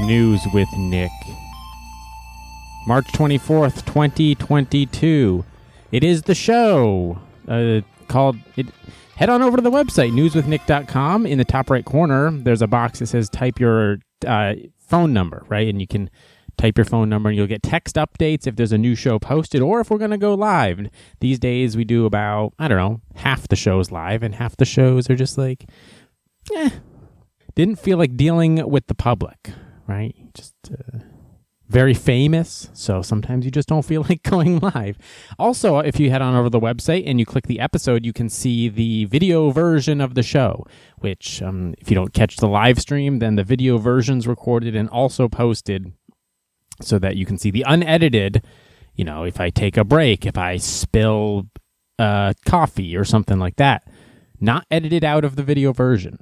News with Nick. March 24th, 2022. It is the show called... Head on over to the website, newswithnick.com. In the top right corner, there's a box that says type your phone number, right? And you can type your phone number and you'll get text updates if there's a new show posted or if we're going to go live. These days we do about, half the shows live and half the shows are just like, didn't feel like dealing with the public, right? Just very famous, so sometimes you just don't feel like going live. Also, if you head on over to the website and you click the episode, you can see the video version of the show, which if you don't catch the live stream, then the video version's recorded and also posted so that you can see the unedited, if I take a break, if I spill coffee or something like that, not edited out of the video version.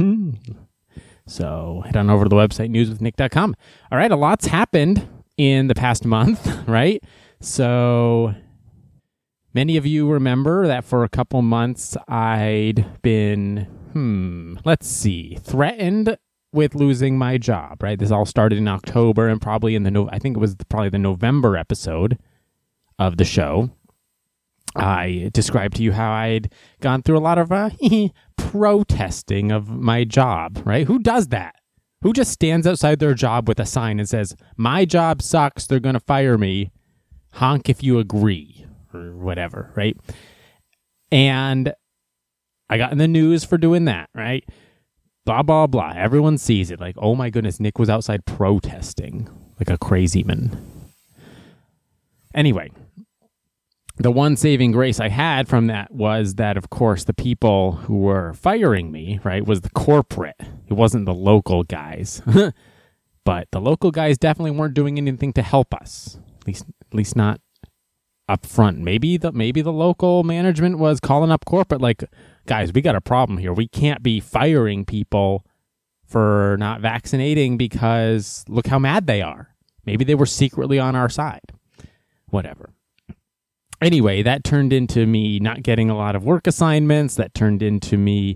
So head on over to the website, newswithnick.com. All right, a lot's happened in the past month, right? So many of you remember that for a couple months I'd been, threatened with losing my job, right? This all started in October and probably I think it was probably the November episode of the show. I described to you how I'd gone through a lot of protesting of my job, right? Who does that? Who just stands outside their job with a sign and says, my job sucks, they're going to fire me, honk if you agree, or whatever, right? And I got in the news for doing that, right? Blah, blah, blah. Everyone sees it. Like, oh my goodness, Nick was outside protesting like a crazy man. Anyway, the one saving grace I had from that was that, of course, the people who were firing me, right, was the corporate. It wasn't the local guys. But the local guys definitely weren't doing anything to help us. At least not up front. Maybe the local management was calling up corporate like, guys, we got a problem here. We can't be firing people for not vaccinating because look how mad they are. Maybe they were secretly on our side. Whatever. Anyway, that turned into me not getting a lot of work assignments. That turned into me,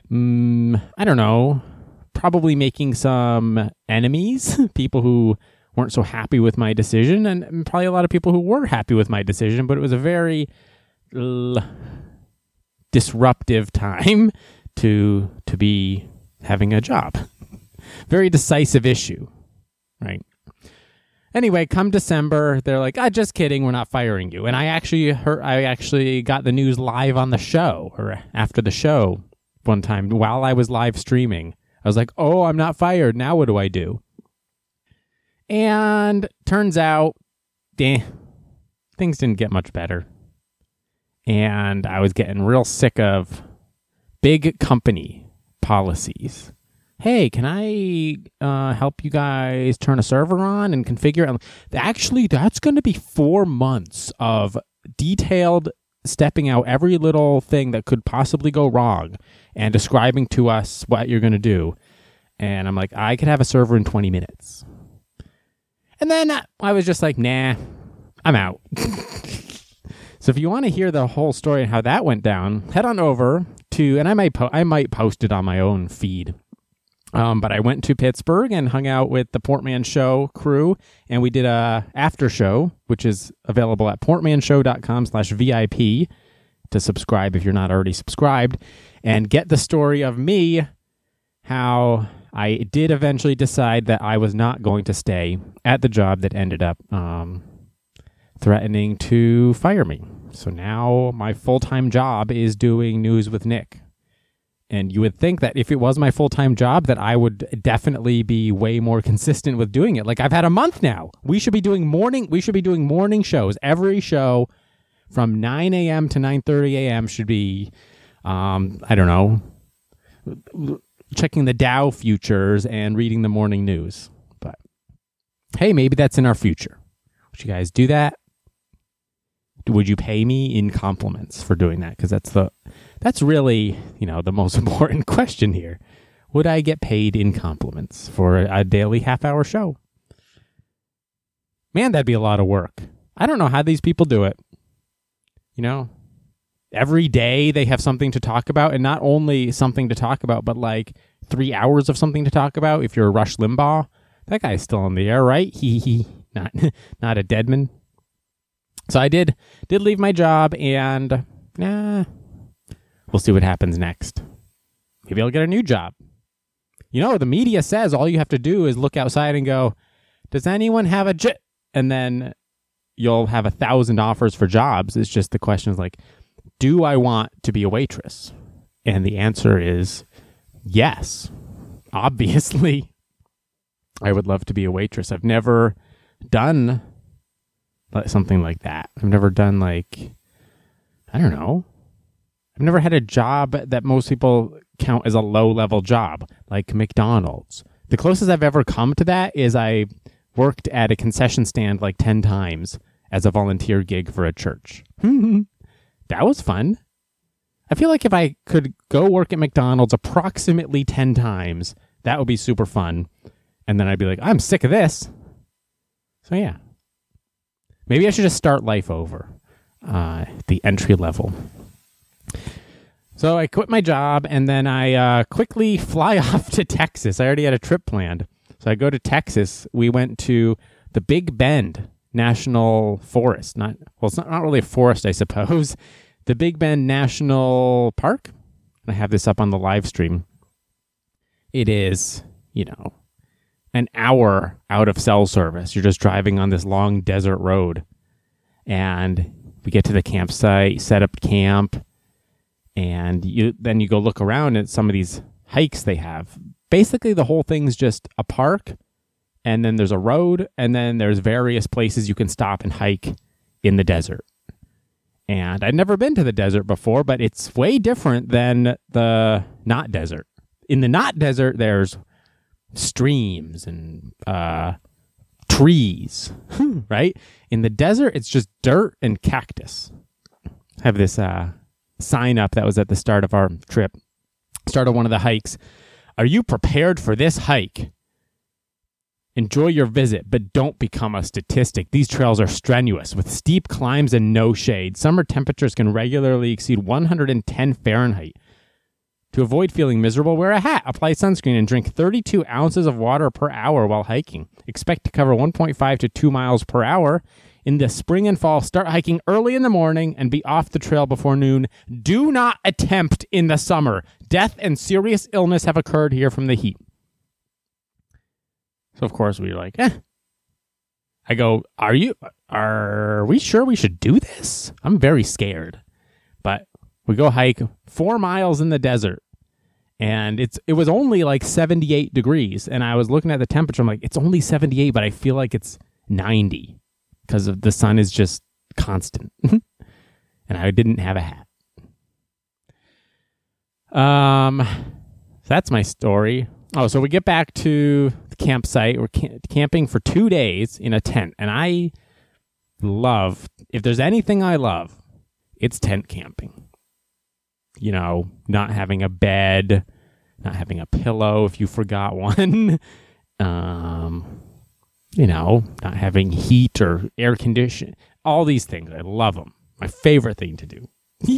probably making some enemies, people who weren't so happy with my decision, and probably a lot of people who were happy with my decision, but it was a very disruptive time to be having a job. Very decisive issue, right? Anyway, come December, they're like, just kidding, we're not firing you. And I actually got the news live on the show, or after the show one time, while I was live streaming. I was like, oh, I'm not fired, now what do I do? And turns out, things didn't get much better. And I was getting real sick of big company policies. Hey, can I help you guys turn a server on and configure it? Actually, that's going to be 4 months of detailed stepping out every little thing that could possibly go wrong and describing to us what you're going to do. And I'm like, I could have a server in 20 minutes. And then I was just like, nah, I'm out. So if you want to hear the whole story and how that went down, head on over to, and I might post it on my own feed. But I went to Pittsburgh and hung out with the Portman Show crew, and we did a after show, which is available at portmanshow.com/VIP to subscribe if you're not already subscribed, and get the story of me, how I did eventually decide that I was not going to stay at the job that ended up threatening to fire me. So now my full-time job is doing News with Nick. And you would think that if it was my full-time job, that I would definitely be way more consistent with doing it. Like, I've had a month now. We should be doing morning shows. Every show from 9 a.m. to 9:30 a.m. should be, checking the Dow futures and reading the morning news. But hey, maybe that's in our future. Would you guys do that? Would you pay me in compliments for doing that? Because that's really, the most important question here. Would I get paid in compliments for a daily half-hour show? Man, that'd be a lot of work. I don't know how these people do it. Every day they have something to talk about, and not only something to talk about, but like 3 hours of something to talk about. If you're Rush Limbaugh, that guy's still in the air, right? He not a deadman. So I did leave my job, and we'll see what happens next. Maybe I'll get a new job. The media says all you have to do is look outside and go, does anyone have a job? And then you'll have 1,000 offers for jobs. It's just the question is like, do I want to be a waitress? And the answer is yes. Obviously, I would love to be a waitress. I've never done something like that. I've never done I don't know. I've never had a job that most people count as a low-level job, like McDonald's. The closest I've ever come to that is I worked at a concession stand 10 times as a volunteer gig for a church. That was fun. I feel like if I could go work at McDonald's approximately 10 times, that would be super fun. And then I'd be like, I'm sick of this. So yeah. Maybe I should just start life over. The entry level. So I quit my job, and then I quickly fly off to Texas. I already had a trip planned. So I go to Texas. We went to the Big Bend National Forest. It's not really a forest, I suppose. The Big Bend National Park. I have this up on the live stream. It is, an hour out of cell service. You're just driving on this long desert road. And we get to the campsite, set up camp, and then you go look around at some of these hikes they have. Basically, the whole thing's just a park, and then there's a road, and then there's various places you can stop and hike in the desert. And I'd never been to the desert before, but it's way different than the not desert. In the not desert, there's streams and trees, right? In the desert, it's just dirt and cactus. I have this sign up that was at the start of our trip, start of one of the hikes. Are you prepared for this hike? Enjoy your visit, but don't become a statistic. These trails are strenuous, with steep climbs and no shade. Summer temperatures can regularly exceed 110 Fahrenheit. To avoid feeling miserable, wear a hat, apply sunscreen, and drink 32 ounces of water per hour while hiking. Expect to cover 1.5 to 2 miles per hour. In the spring and fall, start hiking early in the morning and be off the trail before noon. Do not attempt in the summer. Death and serious illness have occurred here from the heat. So, of course, we were like, I go, are we sure we should do this? I'm very scared. But we go hike 4 miles in the desert, and it was only 78 degrees. And I was looking at the temperature. I'm like, it's only 78, but I feel like it's 90 because of the sun is just constant. And I didn't have a hat. That's my story. Oh, so we get back to the campsite. We're camping for 2 days in a tent. And I love, if there's anything I love, it's tent camping. Not having a bed, not having a pillow if you forgot one. Not having heat or air conditioning. All these things. I love them. My favorite thing to do.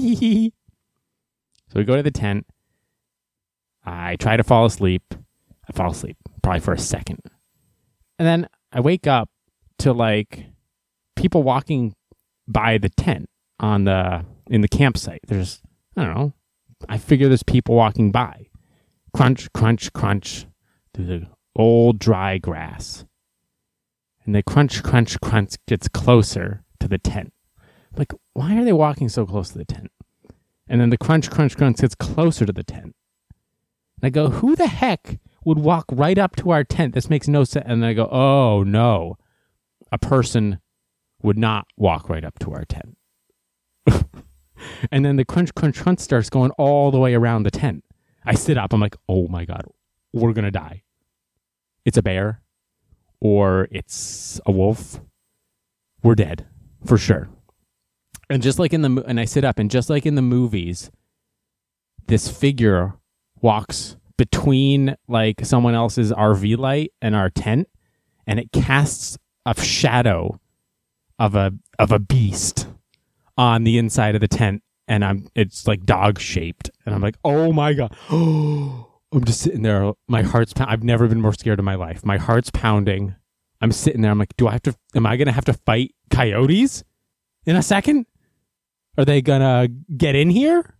So we go to the tent. I try to fall asleep. I fall asleep probably for a second. And then I wake up to people walking by the tent in the campsite. There's, I don't know. I figure there's people walking by. Crunch, crunch, crunch through the old dry grass. And the crunch, crunch, crunch gets closer to the tent. Like, why are they walking so close to the tent? And then the crunch, crunch, crunch gets closer to the tent. And I go, who the heck would walk right up to our tent? This makes no sense. And then I go, oh, no. A person would not walk right up to our tent. And then the crunch, crunch, crunch starts going all the way around the tent. I sit up. I'm like, oh, my God. We're going to die. It's a bear. Or it's a wolf. We're dead. For sure. And just like and I sit up, and just like in the movies, this figure walks between someone else's RV light and our tent, and it casts a shadow of a beast on the inside of the tent, and it's dog shaped, and I'm like, oh my God, I'm just sitting there. My heart's pounding. I've never been more scared in my life. My heart's pounding. I'm sitting there. I'm like, am I going to have to fight coyotes in a second? Are they going to get in here?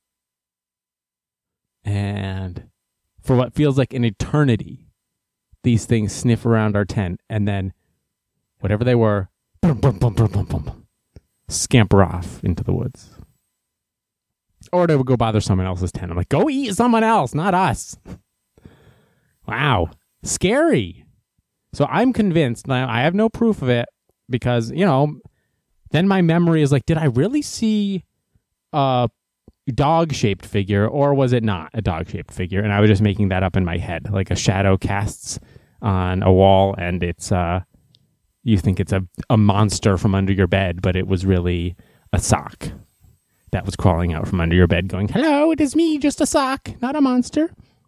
And for what feels like an eternity, these things sniff around our tent, and then whatever they were, boom, boom, boom, boom, boom, boom, boom, scamper off into the woods. Or they would go bother someone else's tent. I'm like, go eat someone else, not us. Wow. Scary. So I'm convinced, now I have no proof of it, because, then my memory is like, did I really see a dog-shaped figure, or was it not a dog-shaped figure? And I was just making that up in my head, like a shadow casts on a wall, and it's you think it's a monster from under your bed, but it was really a sock that was crawling out from under your bed going, hello, it is me, just a sock, not a monster.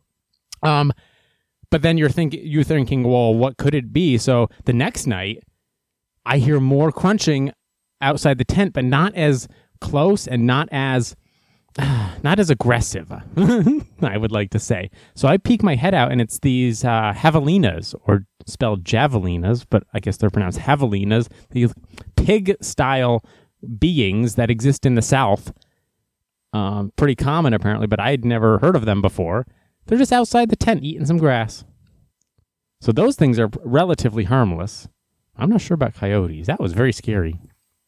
But then you're thinking, well, what could it be? So the next night, I hear more crunching outside the tent, but not as close and not as aggressive, I would like to say. So I peek my head out, and it's these javelinas, or spelled javelinas, but I guess they're pronounced javelinas, these pig-style beings that exist in the South. Pretty common, apparently, but I'd never heard of them before. They're just outside the tent eating some grass. So those things are relatively harmless. I'm not sure about coyotes. That was very scary.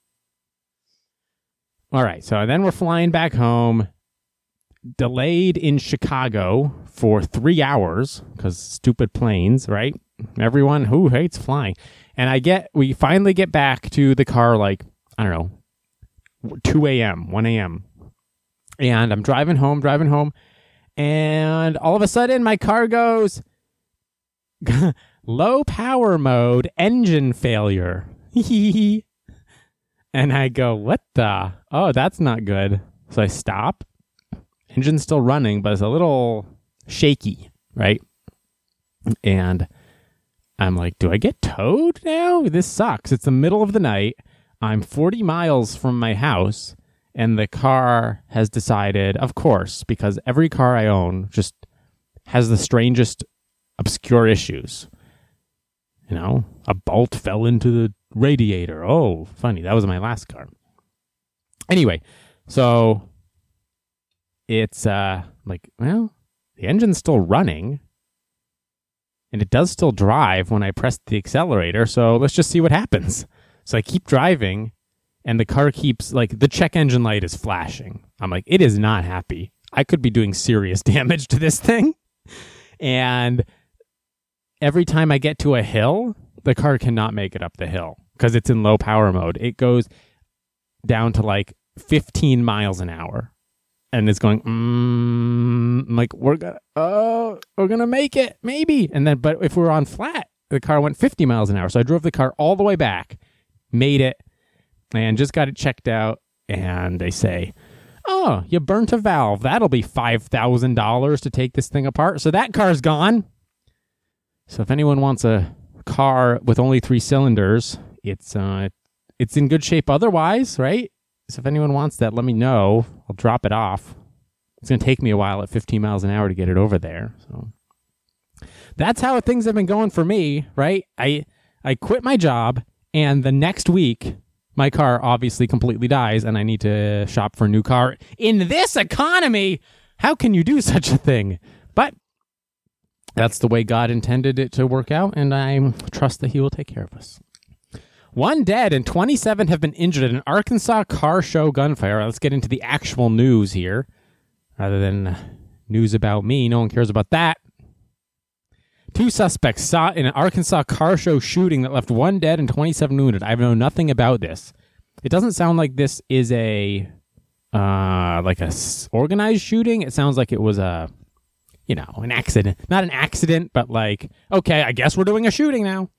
All right, so then we're flying back home, delayed in Chicago for 3 hours, because stupid planes, right? Everyone who hates flying. And we finally get back to the car like, 2 a.m., 1 a.m. And I'm driving home, and all of a sudden my car goes low power mode, engine failure. And I go, what the? Oh, that's not good. So I stop. Engine's still running, but it's a little shaky, right? And I'm like, do I get towed now? This sucks. It's the middle of the night. I'm 40 miles from my house, and the car has decided, of course, because every car I own just has the strangest, obscure issues. A bolt fell into the radiator. Oh, funny. That was my last car. Anyway, so it's the engine's still running, and it does still drive when I press the accelerator, so let's just see what happens. So I keep driving, and the car keeps, the check engine light is flashing. I'm like, it is not happy. I could be doing serious damage to this thing. And every time I get to a hill, the car cannot make it up the hill because it's in low power mode. It goes down to 15 miles an hour, and it's going, I'm like, we're gonna make it, maybe. And then, but if we were on flat, the car went 50 miles an hour. So I drove the car all the way back, made it, and just got it checked out. And they say, oh, you burnt a valve. That'll be $5,000 to take this thing apart. So that car's gone. So if anyone wants a car with only 3 cylinders, it's in good shape otherwise, right? So if anyone wants that, let me know. I'll drop it off. It's going to take me a while at 15 miles an hour to get it over there. So that's how things have been going for me, right? I quit my job, and the next week, my car obviously completely dies, and I need to shop for a new car. In this economy, how can you do such a thing? But that's the way God intended it to work out, and I trust that he will take care of us. 1 dead and 27 have been injured in an Arkansas car show gunfire. Let's get into the actual news here. Rather than news about me, no one cares about that. 2 suspects shot in an Arkansas car show shooting that left 1 dead and 27 wounded. I know nothing about this. It doesn't sound like this is a organized shooting. It sounds like it was an accident. Not an accident, but okay, I guess we're doing a shooting now.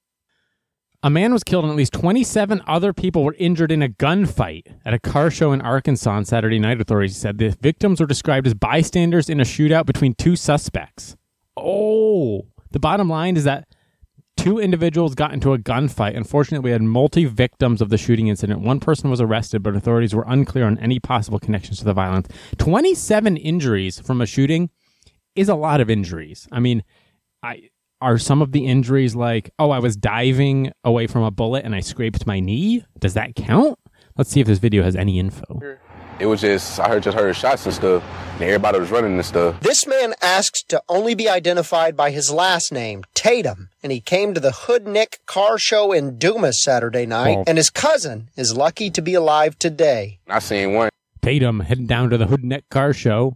A man was killed and at least 27 other people were injured in a gunfight at a car show in Arkansas on Saturday night, authorities said. The victims were described as bystanders in a shootout between 2 suspects. Oh, the bottom line is that 2 individuals got into a gunfight. Unfortunately, we had multi-victims of the shooting incident. 1 person was arrested, but authorities were unclear on any possible connections to the violence. 27 injuries from a shooting is a lot of injuries. I mean, are some of the injuries like, I was diving away from a bullet and I scraped my knee? Does that count? Let's see if this video has any info. It was I heard shots and stuff, and everybody was running and stuff. This man asked to only be identified by his last name, Tatum, and he came to the Hood Nick car show in Dumas Saturday night, and his cousin is lucky to be alive today. I seen one. Tatum heading down to the Hood Nick car show.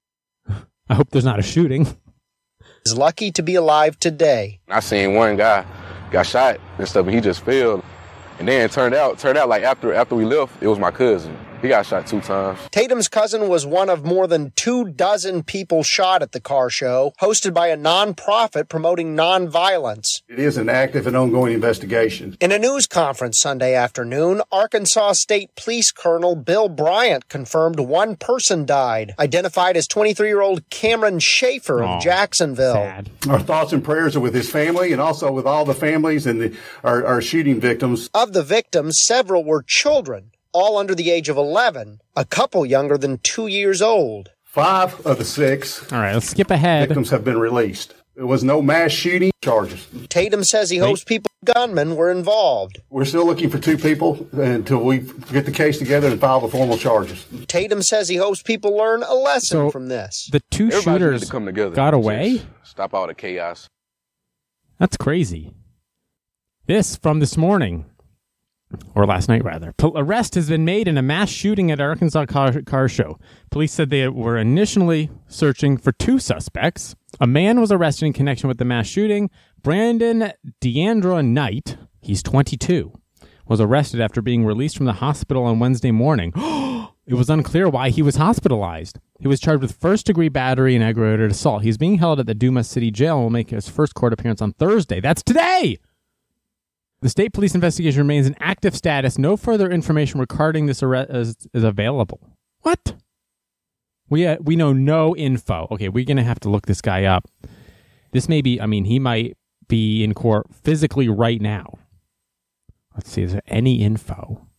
I hope there's not a shooting. Is lucky to be alive today. I seen one guy got shot and stuff, and he just fell. And then it turned out like after we left, it was my cousin. He got shot 2 times. Tatum's cousin was one of more than 24 people shot at the car show, hosted by a nonprofit promoting nonviolence. It is an active and ongoing investigation. In a news conference Sunday afternoon, Arkansas State Police Colonel Bill Bryant confirmed one person died, identified as 23-year-old Cameron Schaefer of Jacksonville. Sad. Our thoughts and prayers are with his family and also with all the families and our shooting victims. Of the victims, several were children, all under the age of 11, a couple younger than 2 years old. 5 of the 6 All right, let's skip ahead. victims have been released. There was no mass shooting charges. Tatum says he hopes gunmen were involved. We're still looking for 2 people until we get the case together and file the formal charges. Tatum says he hopes people learn a lesson from this. The 2 Everybody shooters needs to come together. got away? Stop all the chaos. That's crazy. This from this morning. Or last night, rather. Arrest has been made in a mass shooting at Arkansas car show. Police said they were initially searching for 2 suspects. A man was arrested in connection with the mass shooting. Brandon Deandra Knight, he's 22, was arrested after being released from the hospital on Wednesday morning. It was unclear why he was hospitalized. He was charged with first-degree battery and aggravated assault. He's being held at the Dumas City Jail and will make his first court appearance on Thursday. That's today! The state police investigation remains in active status. No further information regarding this arrest is available. What? We know no info. Okay, we're going to have to look this guy up. This may be, he might be in court physically right now. Let's see, is there any info?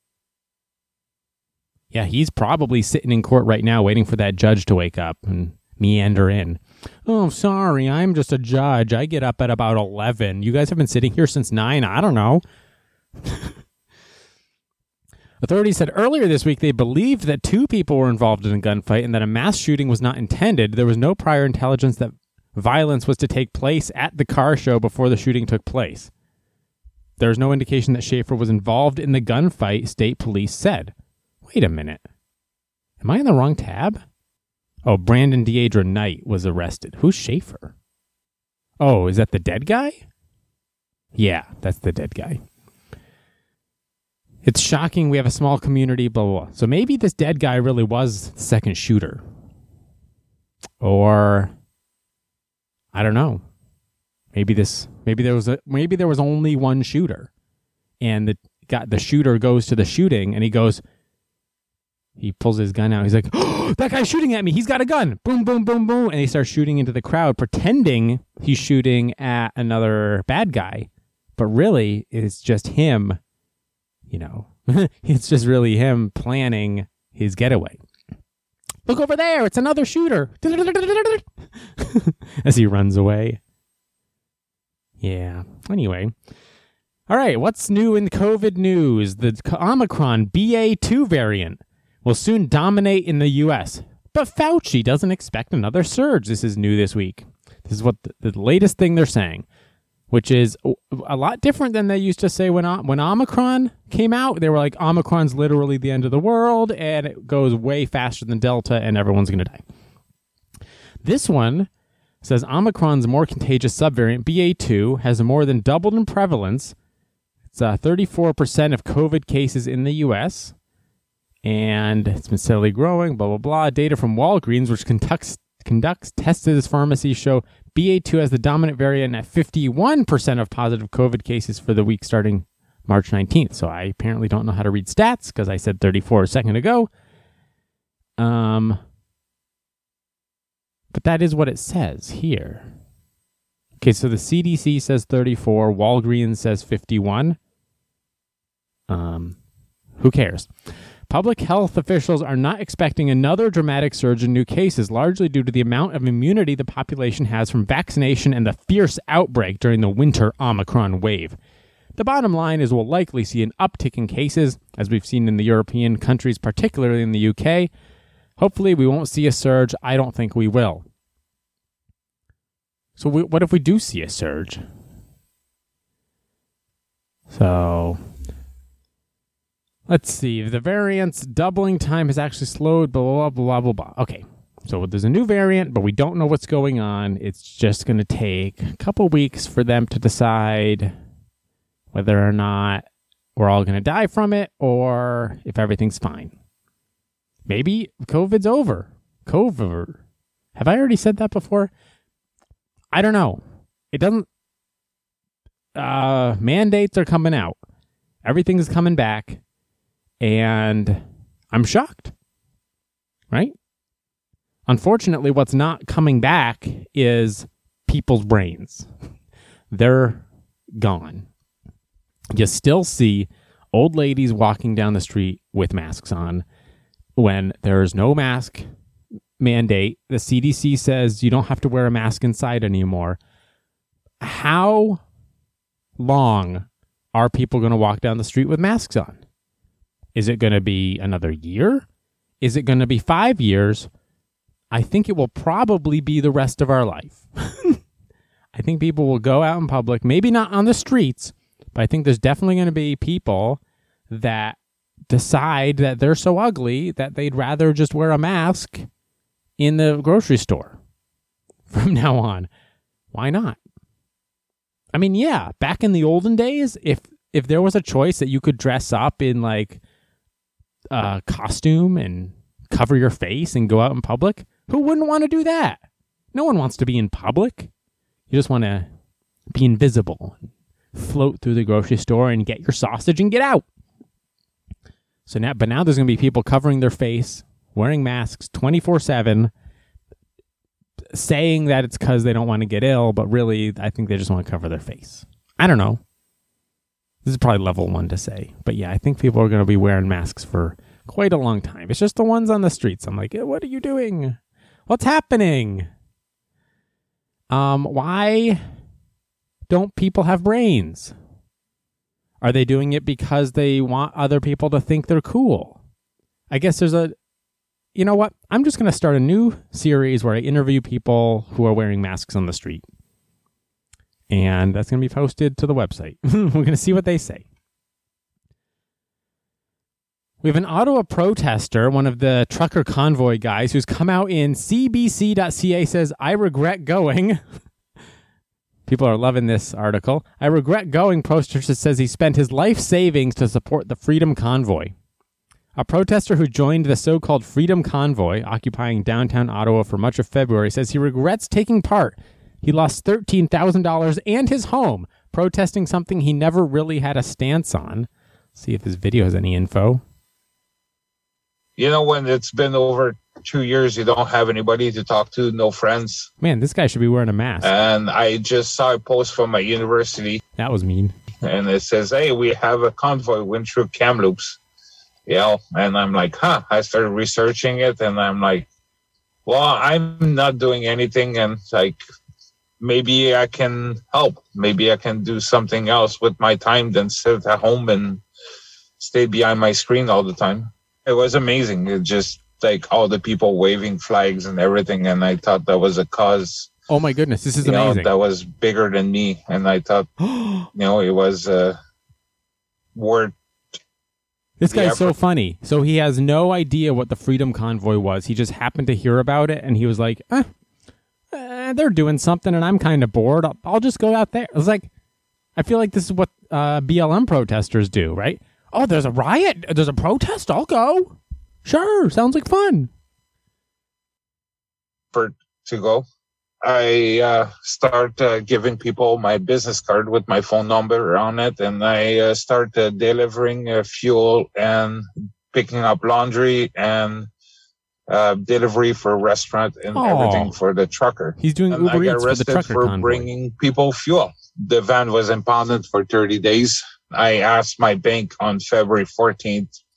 Yeah, he's probably sitting in court right now waiting for that judge to wake up and meander in. Oh, sorry, I'm just a judge. I get up at about 11. You guys have been sitting here since 9. I don't know. Authorities said earlier this week they believed that 2 people were involved in a gunfight and that a mass shooting was not intended. There was no prior intelligence that violence was to take place at the car show before the shooting took place. There is no indication that Schaefer was involved in the gunfight, state police said. Wait a minute. Am I in the wrong tab? Oh, Brandon Deandra Knight was arrested. Who's Schaefer? Oh, is that the dead guy? Yeah, that's the dead guy. It's shocking. We have a small community, blah, blah, blah. So maybe this dead guy really was the second shooter. Or, I don't know. Maybe there was only one shooter. And the shooter goes to the shooting and he pulls his gun out. He's like, oh, that guy's shooting at me. He's got a gun. Boom, boom, boom, boom. And he starts shooting into the crowd, pretending he's shooting at another bad guy. But really, it's just him, it's just really him planning his getaway. Look over there. It's another shooter. As he runs away. Yeah. Anyway. All right. What's new in COVID news? The Omicron BA.2 variant will soon dominate in the U.S., but Fauci doesn't expect another surge. This is new this week. This is what the latest thing they're saying, which is a lot different than they used to say when Omicron came out. They were like, Omicron's literally the end of the world, and it goes way faster than Delta, and everyone's going to die. This one says Omicron's more contagious subvariant, BA.2, has more than doubled in prevalence. It's 34% of COVID cases in the U.S., and it's been steadily growing, blah, blah, blah. Data from Walgreens, which conducts tests at its pharmacies, show BA.2 as the dominant variant at 51% of positive COVID cases for the week starting March 19th. So I apparently don't know how to read stats because I said 34 a second ago. But that is what it says here. Okay, so the CDC says 34. Walgreens says 51. Who cares? Public health officials are not expecting another dramatic surge in new cases, largely due to the amount of immunity the population has from vaccination and the fierce outbreak during the winter Omicron wave. The bottom line is we'll likely see an uptick in cases, as we've seen in the European countries, particularly in the UK. Hopefully we won't see a surge. I don't think we will. So what if we do see a surge? So let's see. The variant's doubling time has actually slowed, blah, blah, blah, blah, blah. Okay, so there's a new variant, but we don't know what's going on. It's just going to take a couple weeks for them to decide whether or not we're all going to die from it or if everything's fine. Maybe COVID's over. COVID. Have I already said that before? I don't know. It doesn't... mandates are coming out. Everything's coming back. And I'm shocked. Right? Unfortunately, what's not coming back is people's brains. They're gone. You still see old ladies walking down the street with masks on when there is no mask mandate. The CDC says you don't have to wear a mask inside anymore. How long are people going to walk down the street with masks on? Is it going to be another year? Is it going to be 5 years? I think it will probably be the rest of our life. I think people will go out in public, maybe not on the streets, but I think there's definitely going to be people that decide that they're so ugly that they'd rather just wear a mask in the grocery store from now on. Why not? I mean, yeah, back in the olden days, if there was a choice that you could dress up in like a costume and cover your face and go out in public, who wouldn't want to do that? No one wants to be in public. You just want to be invisible, float through the grocery store and get your sausage and get out. So now there's going to be people covering their face, wearing masks 24/7, saying that it's because they don't want to get ill, but really, I think they just want to cover their face. I don't know. This is probably level 1 to say. But yeah, I think people are going to be wearing masks for quite a long time. It's just the ones on the streets. I'm like, what are you doing? What's happening? Why don't people have brains? Are they doing it because they want other people to think they're cool? I guess you know what? I'm just going to start a new series where I interview people who are wearing masks on the street. And that's going to be posted to the website. We're going to see what they say. We have an Ottawa protester, one of the trucker convoy guys, who's come out in CBC.ca, says, "I regret going." People are loving this article. "I regret going," protester says he spent his life savings to support the Freedom Convoy. A protester who joined the so-called Freedom Convoy, occupying downtown Ottawa for much of February, says he regrets taking part. He lost $13,000 and his home, protesting something he never really had a stance on. See if this video has any info. You know, when it's been over 2 years, you don't have anybody to talk to, no friends. Man, this guy should be wearing a mask. And I just saw a post from my university. That was mean. And it says, "Hey, we have a convoy went through Kamloops." Yeah, and I'm like, I started researching it, and I'm like, well, I'm not doing anything, and like, maybe I can help. Maybe I can do something else with my time than sit at home and stay behind my screen all the time. It was amazing. It just like all the people waving flags and everything, and I thought that was a cause. Oh my goodness, this is amazing. That was bigger than me, and I thought, it was worth. This guy's so funny. So he has no idea what the Freedom Convoy was. He just happened to hear about it, and he was like, they're doing something, and I'm kind of bored. I'll just go out there. I was like, I feel like this is what BLM protesters do, right? Oh, there's a riot. There's a protest. I'll go. Sure. Sounds like fun. To go. I start giving people my business card with my phone number on it, and I start delivering fuel and picking up laundry and delivery for restaurant and everything for the trucker. He's doing Uber Eats for the trucker convoy. Bringing people fuel. The van was impounded for 30 days. I asked my bank on February 14th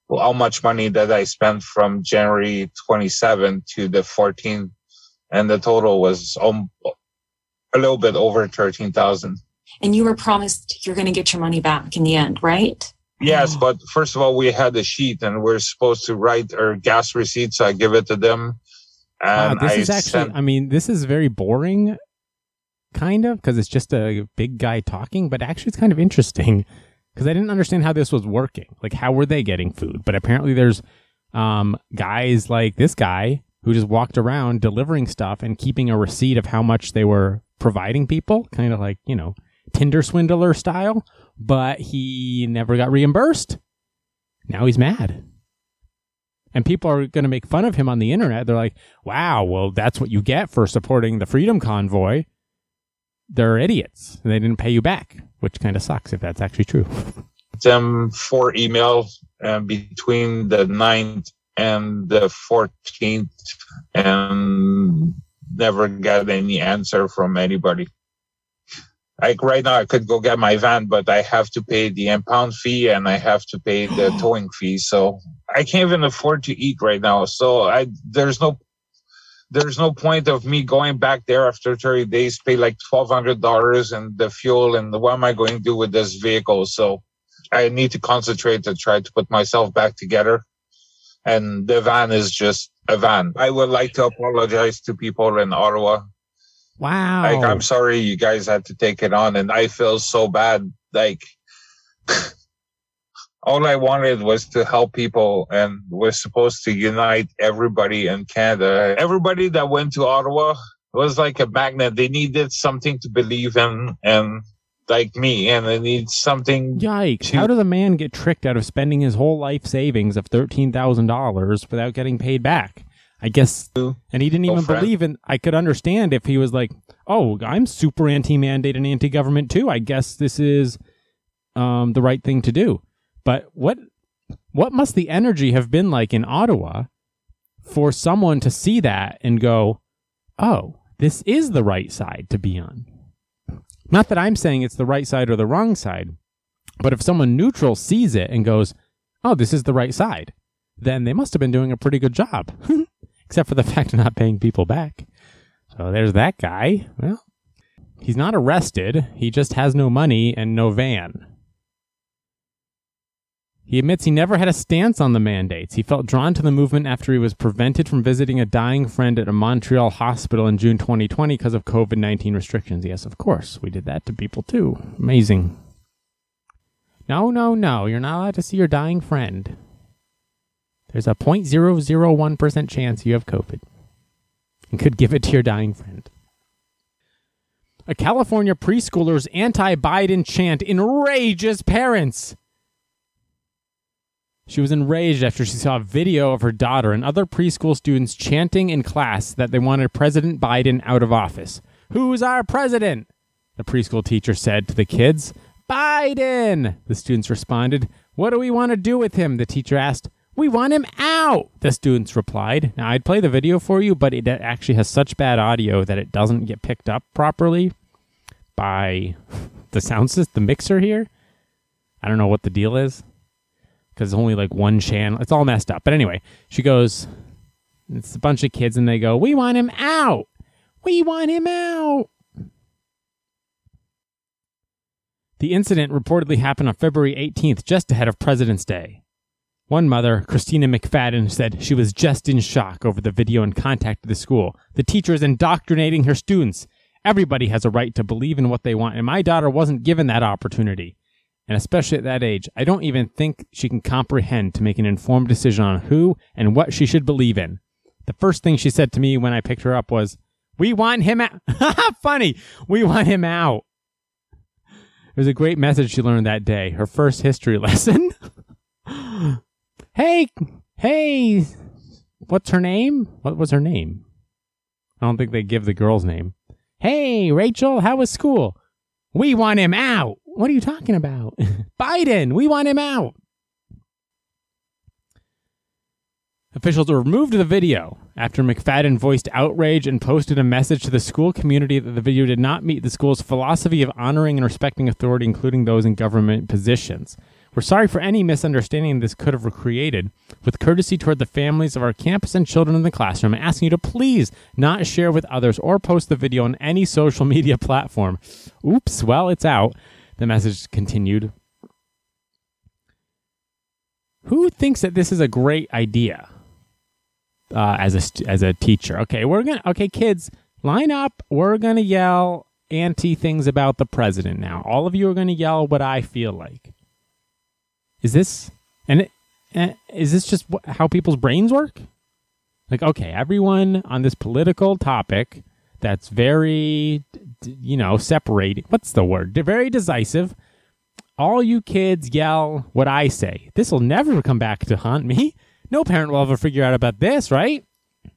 how much money that I spent from January 27 to the 14th, and the total was a little bit over 13,000. And you were promised you're going to get your money back in the end, right? Yes, but first of all, we had a sheet and we're supposed to write our gas receipts. So I give it to them. And this is actually, this is very boring, kind of, because it's just a big guy talking, but actually it's kind of interesting because I didn't understand how this was working. Like, how were they getting food? But apparently there's guys like this guy who just walked around delivering stuff and keeping a receipt of how much they were providing people, kind of like, Tinder swindler style, but he never got reimbursed. Now he's mad. And people are going to make fun of him on the internet. They're like, wow, well, that's what you get for supporting the Freedom Convoy. They're idiots. And they didn't pay you back, which kind of sucks if that's actually true. Them 4 emails between the 9th and the 14th and never got any answer from anybody. Like right now, I could go get my van, but I have to pay the impound fee and I have to pay the towing fee. So I can't even afford to eat right now. So there's no point of me going back there after 30 days, pay like $1,200 and the fuel, and what am I going to do with this vehicle? So I need to concentrate to try to put myself back together. And the van is just a van. I would like to apologize to people in Ottawa. Wow. Like, I'm sorry you guys had to take it on, and I feel so bad. Like, all I wanted was to help people, and we're supposed to unite everybody in Canada. Everybody that went to Ottawa was like a magnet. They needed something to believe in, and like me, and they need something. Yikes. How does a man get tricked out of spending his whole life savings of $13,000 without getting paid back? I guess, and he didn't even believe in, I could understand if he was like, oh, I'm super anti-mandate and anti-government too. I guess this is the right thing to do. But what must the energy have been like in Ottawa for someone to see that and go, oh, this is the right side to be on? Not that I'm saying it's the right side or the wrong side, but if someone neutral sees it and goes, oh, this is the right side, then they must have been doing a pretty good job. Except for the fact of not paying people back. So there's that guy. Well, he's not arrested. He just has no money and no van. He admits he never had a stance on the mandates. He felt drawn to the movement after he was prevented from visiting a dying friend at a Montreal hospital in June 2020 because of COVID-19 restrictions. Yes, of course. We did that to people too. Amazing. No. You're not allowed to see your dying friend. There's a 0.001% chance you have COVID and could give it to your dying friend. A California preschooler's anti-Biden chant enrages parents. She was enraged after she saw a video of her daughter and other preschool students chanting in class that they wanted President Biden out of office. Who's our president? The preschool teacher said to the kids. Biden! The students responded. What do we want to do with him? The teacher asked. We want him out, the students replied. Now, I'd play the video for you, but it actually has such bad audio that it doesn't get picked up properly by the sound system, the mixer here. I don't know what the deal is because it's only like one channel. It's all messed up. But anyway, she goes, it's a bunch of kids, and they go, we want him out. We want him out. The incident reportedly happened on February 18th, just ahead of President's Day. One mother, Christina McFadden, said she was just in shock over the video and contacted the school. The teacher is indoctrinating her students. Everybody has a right to believe in what they want, and my daughter wasn't given that opportunity. And especially at that age, I don't even think she can comprehend to make an informed decision on who and what she should believe in. The first thing she said to me when I picked her up was, we want him out. Funny. We want him out. It was a great message she learned that day. Her first history lesson. Hey, what's her name? What was her name? I don't think they give the girl's name. Hey, Rachel, how was school? We want him out. What are you talking about? Biden, we want him out. Officials removed the video after McFadden voiced outrage and posted a message to the school community that the video did not meet the school's philosophy of honoring and respecting authority, including those in government positions. We're sorry for any misunderstanding this could have created. With courtesy toward the families of our campus and children in the classroom, I'm asking you to please not share with others or post the video on any social media platform. Oops, well, it's out. The message continued. Who thinks that this is a great idea as a teacher? Okay, kids, line up. We're gonna yell anti things about the president now. All of you are gonna yell what I feel like. Is this just how people's brains work? Like, okay, everyone on this political topic that's very, separating. What's the word? They're very decisive. All you kids yell what I say. This will never come back to haunt me. No parent will ever figure out about this, right?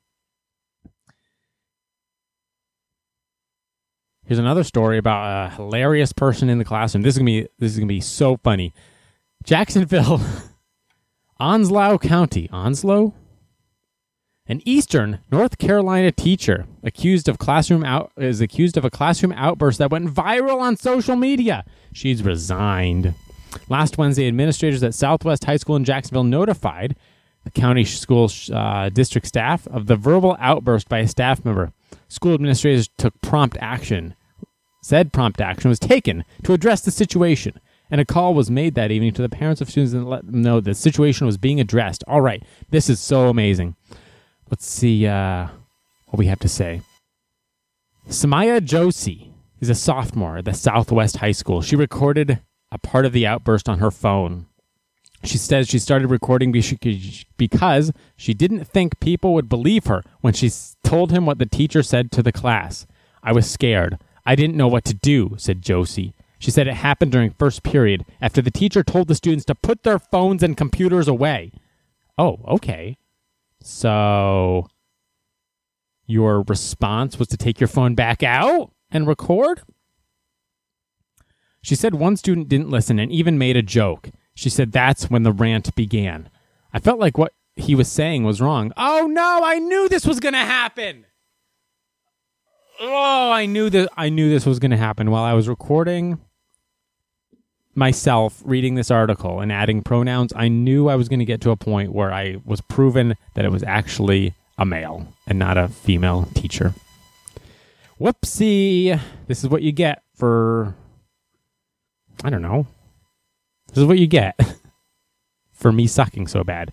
Here's another story about a hilarious person in the classroom. This is gonna be so funny. Jacksonville, Onslow County. Onslow? An Eastern North Carolina teacher is accused of a classroom outburst that went viral on social media. She's resigned. Last Wednesday, administrators at Southwest High School in Jacksonville notified the county school district staff of the verbal outburst by a staff member. School administrators took prompt action. Said prompt action was taken to address the situation. And a call was made that evening to the parents of students and let them know the situation was being addressed. All right, this is so amazing. Let's see what we have to say. Samaya Josie is a sophomore at the Southwest High School. She recorded a part of the outburst on her phone. She says she started recording because she didn't think people would believe her when she told him what the teacher said to the class. I was scared. I didn't know what to do, said Josie. She said it happened during first period after the teacher told the students to put their phones and computers away. Oh, okay. So your response was to take your phone back out and record? She said one student didn't listen and even made a joke. She said that's when the rant began. I felt like what he was saying was wrong. Oh no, I knew this was going to happen. Oh, I knew this was going to happen while I was recording myself reading this article and adding pronouns. I knew I was going to get to a point where I was proven that it was actually a male and not a female teacher. Whoopsie. This is what you get for, I don't know. This is what you get for me sucking so bad.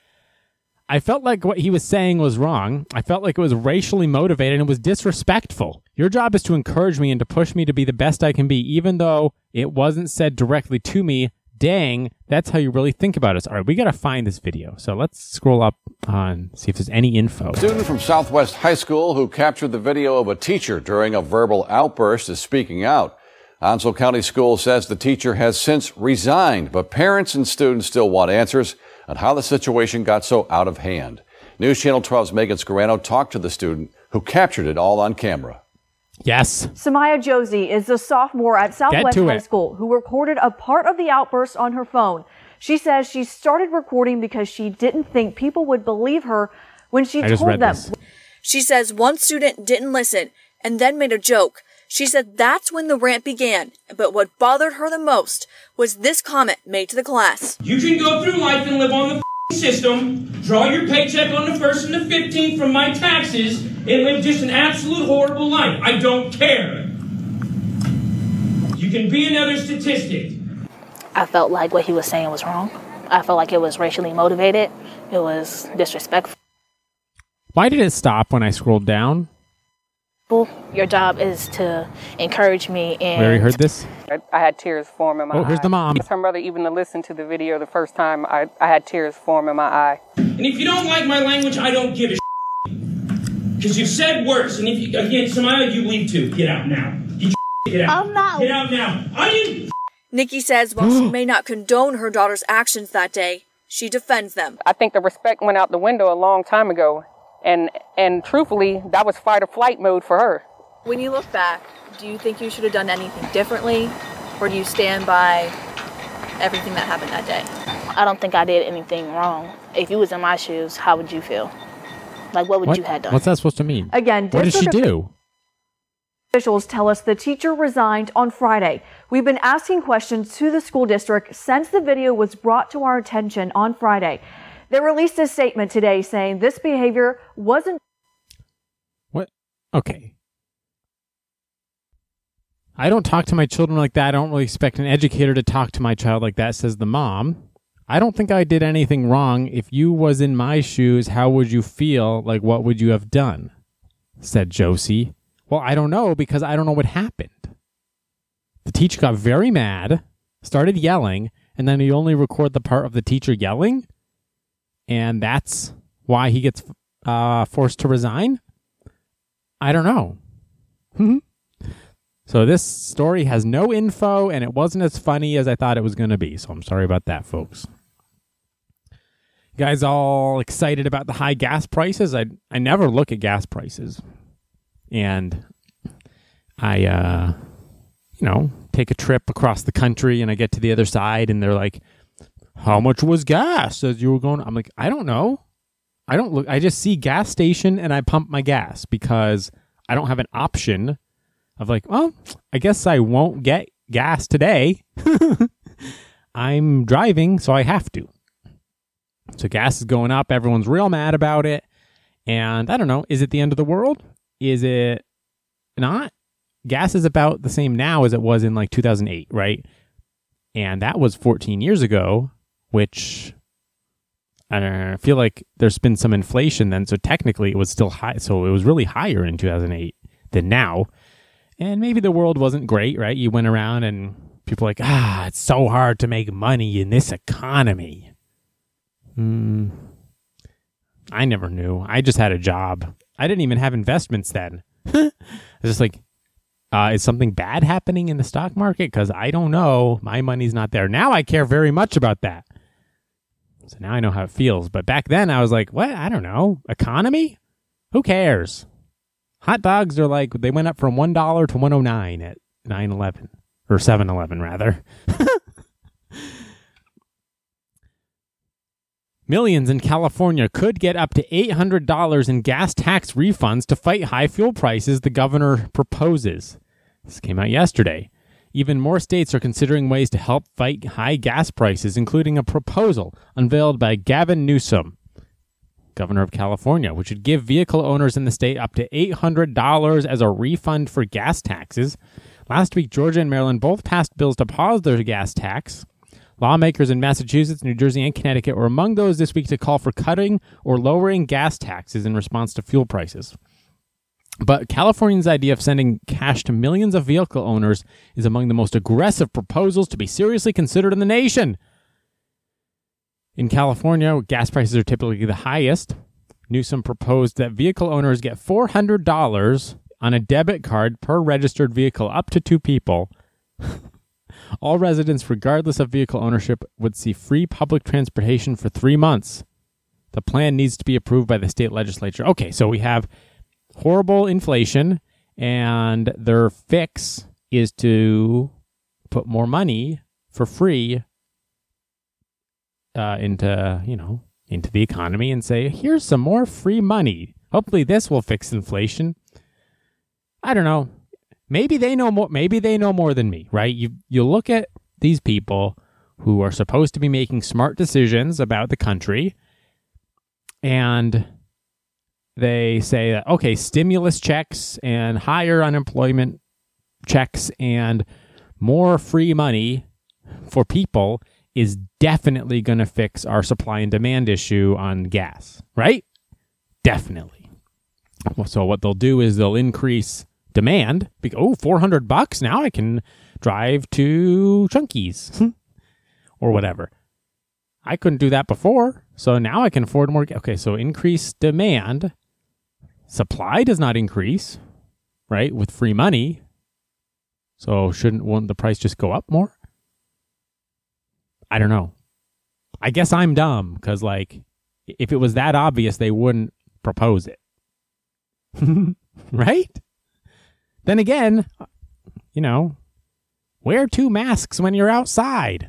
I felt like what he was saying was wrong. I felt like it was racially motivated and it was disrespectful. Your job is to encourage me and to push me to be the best I can be, even though it wasn't said directly to me. Dang, that's how you really think about us. All right, we got to find this video. So let's scroll up and see if there's any info. A student from Southwest High School who captured the video of a teacher during a verbal outburst is speaking out. Onslow County School says the teacher has since resigned, but parents and students still want answers on how the situation got so out of hand. News Channel 12's Megan Scarano talked to the student who captured it all on camera. Yes. Samaya Josie is a sophomore at Southwest High School who recorded a part of the outburst on her phone. She says she started recording because she didn't think people would believe her when she told them. She says one student didn't listen and then made a joke. She said that's when the rant began, but what bothered her the most was this comment made to the class. You can go through life and live on the system, draw your paycheck on the 1st and the 15th from my taxes, and live just an absolute horrible life. I don't care. You can be another statistic. I felt like what he was saying was wrong. I felt like it was racially motivated. It was disrespectful. Why did it stop when I scrolled down? Your job is to encourage me. And we already heard this? I had tears form in my eye. Oh, here's the mom. Her mother, even to listen to the video the first time, I had tears form in my eye. And if you don't like my language, I don't give a because you've said worse. And if you, again, Samaya, you leave too. Get out now. Get out. I'm not. Get out now. Are you? Nikki says while she may not condone her daughter's actions that day, she defends them. I think the respect went out the window a long time ago. And truthfully, that was fight or flight mode for her. When you look back, do you think you should have done anything differently? Or do you stand by everything that happened that day? I don't think I did anything wrong. If you was in my shoes, how would you feel? Like, what would you have done? What's that supposed to mean? Again, what did she do? Officials tell us the teacher resigned on Friday. We've been asking questions to the school district since the video was brought to our attention on Friday. They released a statement today saying this behavior wasn't... What? Okay. I don't talk to my children like that. I don't really expect an educator to talk to my child like that, says the mom. I don't think I did anything wrong. If you was in my shoes, how would you feel? Like, what would you have done? Said Josie. Well, I don't know because I don't know what happened. The teacher got very mad, started yelling, and then he only recorded the part of the teacher yelling. And that's why he gets forced to resign? I don't know. So this story has no info, and it wasn't as funny as I thought it was going to be. So I'm sorry about that, folks. You guys all excited about the high gas prices? I never look at gas prices. And I, take a trip across the country, and I get to the other side, and they're like, how much was gas as you were going? I'm like, I don't know. I don't look. I just see gas station, and I pump my gas because I don't have an option of like, well, I guess I won't get gas today. I'm driving, so I have to. So gas is going up. Everyone's real mad about it. And I don't know, is it the end of the world? Is it not? Gas is about the same now as it was in like 2008, right? And that was 14 years ago, which I feel like there's been some inflation then. So technically it was still high. So it was really higher in 2008 than now. And maybe the world wasn't great, right? You went around and people were like, it's so hard to make money in this economy. I never knew. I just had a job. I didn't even have investments then. I was just like, is something bad happening in the stock market? Because I don't know. My money's not there. Now I care very much about that. So now I know how it feels. But back then I was like, what? I don't know. Economy? Who cares? Hot dogs are like, they went up from $1 to $1.09 at 9-11. Or 7-Eleven, rather. Millions in California could get up to $800 in gas tax refunds to fight high fuel prices, the governor proposes. This came out yesterday. Even more states are considering ways to help fight high gas prices, including a proposal unveiled by Gavin Newsom, governor of California, which would give vehicle owners in the state up to $800 as a refund for gas taxes. Last week, Georgia and Maryland both passed bills to pause their gas tax. Lawmakers in Massachusetts, New Jersey, and Connecticut were among those this week to call for cutting or lowering gas taxes in response to fuel prices. But California's idea of sending cash to millions of vehicle owners is among the most aggressive proposals to be seriously considered in the nation. In California, gas prices are typically the highest. Newsom proposed that vehicle owners get $400 on a debit card per registered vehicle, up to 2 people. All residents, regardless of vehicle ownership, would see free public transportation for 3 months. The plan needs to be approved by the state legislature. Okay, so we have horrible inflation, and their fix is to put more money for free into the economy and say, here's some more free money. Hopefully this will fix inflation. I don't know. Maybe they know more. Maybe they know more than me, right? You look at these people who are supposed to be making smart decisions about the country, and they say that, okay, stimulus checks and higher unemployment checks and more free money for people is definitely going to fix our supply and demand issue on gas, right? Definitely. So what they'll do is they'll increase demand. $400 now I can drive to Chunky's or whatever. I couldn't do that before, so now I can afford more. Okay, so increased demand. Supply does not increase, right, with free money. So won't the price just go up more? I don't know. I guess I'm dumb because, like, if it was that obvious, they wouldn't propose it. Right? Then again, wear 2 masks when you're outside.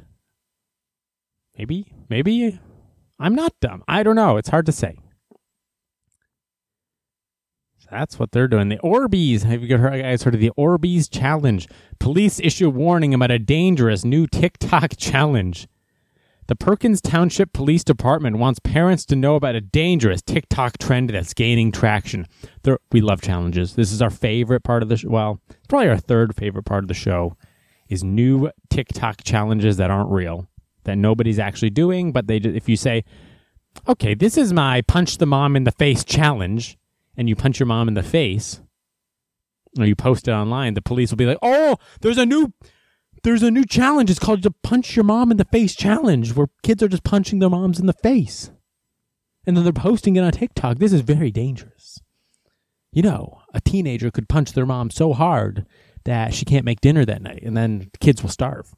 Maybe I'm not dumb. I don't know. It's hard to say. That's what they're doing. The Orbeez. Have you guys heard of the Orbeez challenge? Police issue warning about a dangerous new TikTok challenge. The Perkins Township Police Department wants parents to know about a dangerous TikTok trend that's gaining traction. We love challenges. This is our favorite part of the show. Well, probably our third favorite part of the show is new TikTok challenges that aren't real, that nobody's actually doing. But if you say, okay, this is my punch the mom in the face challenge, and you punch your mom in the face, or you post it online, the police will be like, oh, there's a new challenge. It's called the Punch Your Mom in the Face Challenge, where kids are just punching their moms in the face. And then they're posting it on TikTok. This is very dangerous. You know, a teenager could punch their mom so hard that she can't make dinner that night, and then kids will starve.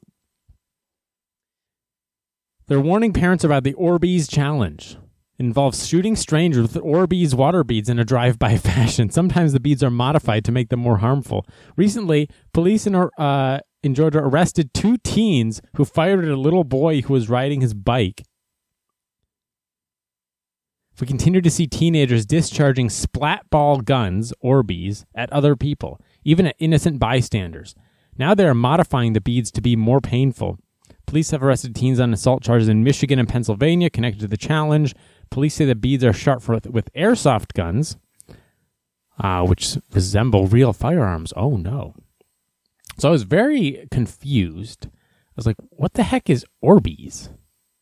They're warning parents about the Orbeez challenge. It involves shooting strangers with Orbeez water beads in a drive-by fashion. Sometimes the beads are modified to make them more harmful. Recently, police in Georgia arrested 2 teens who fired at a little boy who was riding his bike. We continue to see teenagers discharging splat ball guns, Orbeez, at other people, even at innocent bystanders. Now they are modifying the beads to be more painful. Police have arrested teens on assault charges in Michigan and Pennsylvania connected to the challenge. Police say the beads are sharp with airsoft guns, which resemble real firearms. Oh, no. So I was very confused. I was like, what the heck is Orbeez?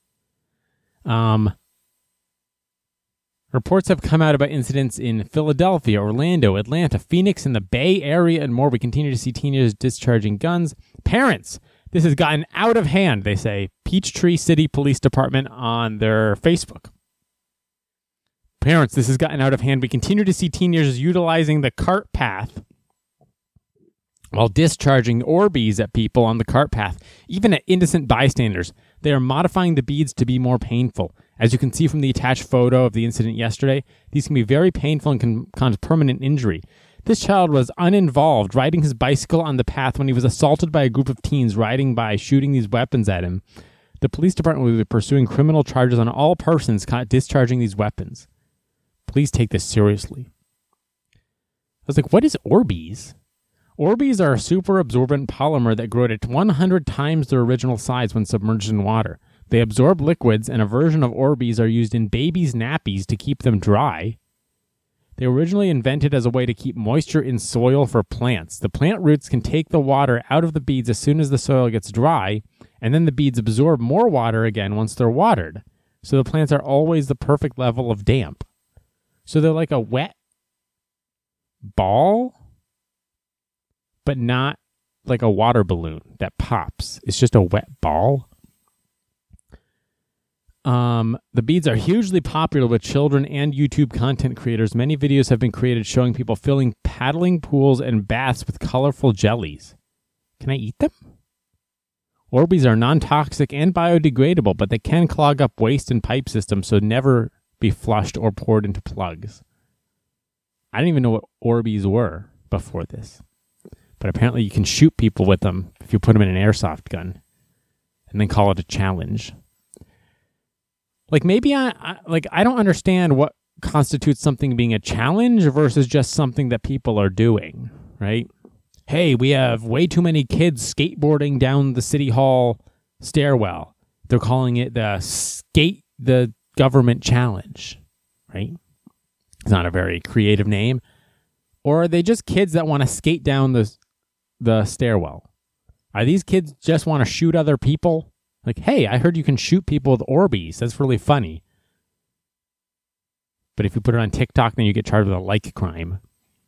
Reports have come out about incidents in Philadelphia, Orlando, Atlanta, Phoenix, and the Bay Area, and more. We continue to see teenagers discharging guns. Parents, this has gotten out of hand, they say. Peachtree City Police Department on their Facebook. Parents, this has gotten out of hand. We continue to see teenagers utilizing the cart path while discharging Orbeez at people on the cart path, even at innocent bystanders. They are modifying the beads to be more painful. As you can see from the attached photo of the incident yesterday, these can be very painful and can cause permanent injury. This child was uninvolved, riding his bicycle on the path when he was assaulted by a group of teens riding by, shooting these weapons at him. The police department will be pursuing criminal charges on all persons caught discharging these weapons. Please take this seriously. I was like, what is Orbeez? Orbeez are a super absorbent polymer that grow at 100 times their original size when submerged in water. They absorb liquids, and a version of Orbeez are used in babies' nappies to keep them dry. They were originally invented as a way to keep moisture in soil for plants. The plant roots can take the water out of the beads as soon as the soil gets dry, and then the beads absorb more water again once they're watered. So the plants are always the perfect level of damp. So they're like a wet ball, but not like a water balloon that pops. It's just a wet ball. The beads are hugely popular with children and YouTube content creators. Many videos have been created showing people filling paddling pools and baths with colorful jellies. Can I eat them? Orbeez are non-toxic and biodegradable, but they can clog up waste and pipe systems, so never be flushed or poured into plugs. I didn't even know what Orbeez were before this. But apparently you can shoot people with them if you put them in an airsoft gun and then call it a challenge. Like, maybe I don't understand what constitutes something being a challenge versus just something that people are doing, right? Hey, we have way too many kids skateboarding down the city hall stairwell. They're calling it the government challenge, right? It's not a very creative name. Or are they just kids that want to skate down the stairwell? Are these kids just want to shoot other people? Like, hey, I heard you can shoot people with Orbeez. That's really funny. But if you put it on TikTok, then you get charged with a like crime.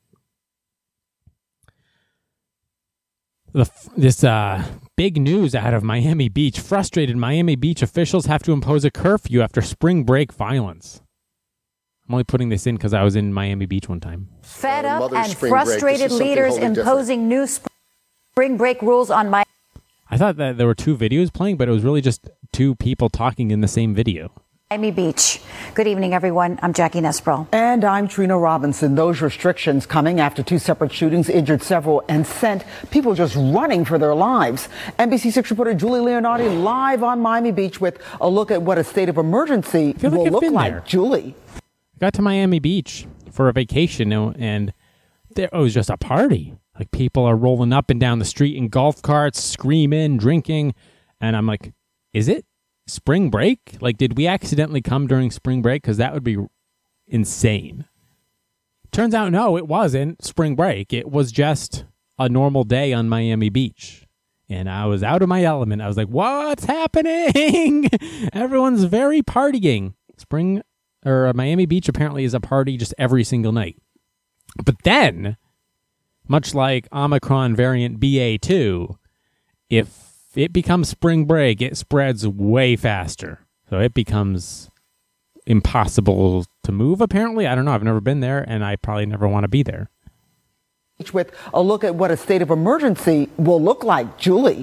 This big news out of Miami Beach. Frustrated Miami Beach officials have to impose a curfew after spring break violence. I'm only putting this in because I was in Miami Beach one time. Fed up and frustrated leaders imposing new spring break rules on Miami. I thought that there were 2 videos playing, but it was really just 2 people talking in the same video. Miami Beach. Good evening, everyone. I'm Jackie Nesbro. And I'm Trina Robinson. Those restrictions coming after 2 separate shootings injured several and sent people just running for their lives. NBC6 reporter Julie Leonardi live on Miami Beach with a look at what a state of emergency will look like. There. Julie. Got to Miami Beach. for a vacation, and it was just a party. Like, people are rolling up and down the street in golf carts, screaming, drinking. And I'm like, is it spring break? Like, did we accidentally come during spring break? Because that would be insane. Turns out, no, it wasn't spring break. It was just a normal day on Miami Beach. And I was out of my element. I was like, what's happening? Everyone's very partying. Miami Beach apparently is a party just every single night. But then, much like Omicron variant BA2, if it becomes spring break, it spreads way faster. So it becomes impossible to move, apparently. I don't know. I've never been there, and I probably never want to be there. With a look at what a state of emergency will look like. Julie.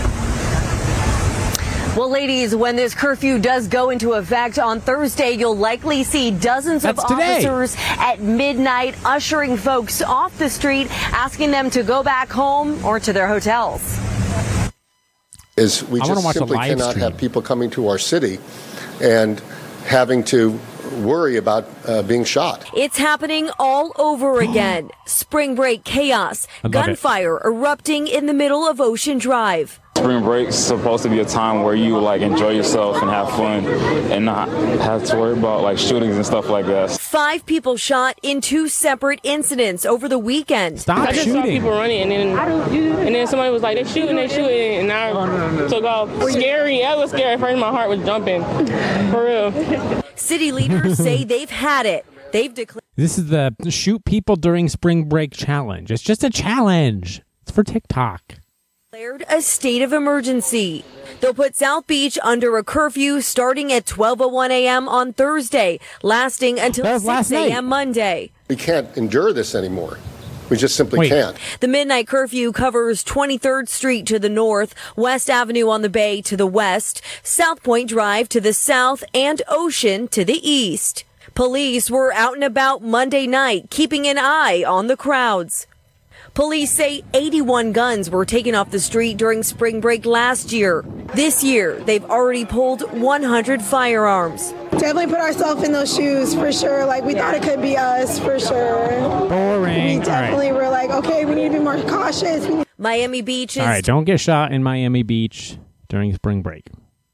Well, ladies, when this curfew does go into effect on Thursday, you'll likely see dozens of officers at midnight ushering folks off the street, asking them to go back home or to their hotels. Is we just simply cannot have people coming to our city and having to worry about being shot. It's happening all over again. Spring break chaos, gunfire erupting in the middle of Ocean Drive. Spring break's supposed to be a time where you enjoy yourself and have fun and not have to worry about shootings and stuff like that. 5 people shot in 2 separate incidents over the weekend. I just saw people running and then somebody was like, they shooting, and I took off. Scary. That was scary. First, my heart was jumping. For real. City leaders say they've had it. They've declared. This is the shoot people during spring break challenge. It's just a challenge. It's for TikTok. Declared a state of emergency. They'll put South Beach under a curfew starting at 12:01 a.m. on Thursday, lasting until 6 a.m. Monday. We can't endure this anymore. We just simply can't. The midnight curfew covers 23rd Street to the north, West Avenue on the Bay to the west, South Point Drive to the south, and Ocean to the east. Police were out and about Monday night, keeping an eye on the crowds. Police say 81 guns were taken off the street during spring break last year. This year, they've already pulled 100 firearms. Definitely put ourselves in those shoes for sure. We thought it could be us for sure. Boring. We definitely were okay, we need to be more cautious. Miami Beach is... All right, don't get shot in Miami Beach during spring break.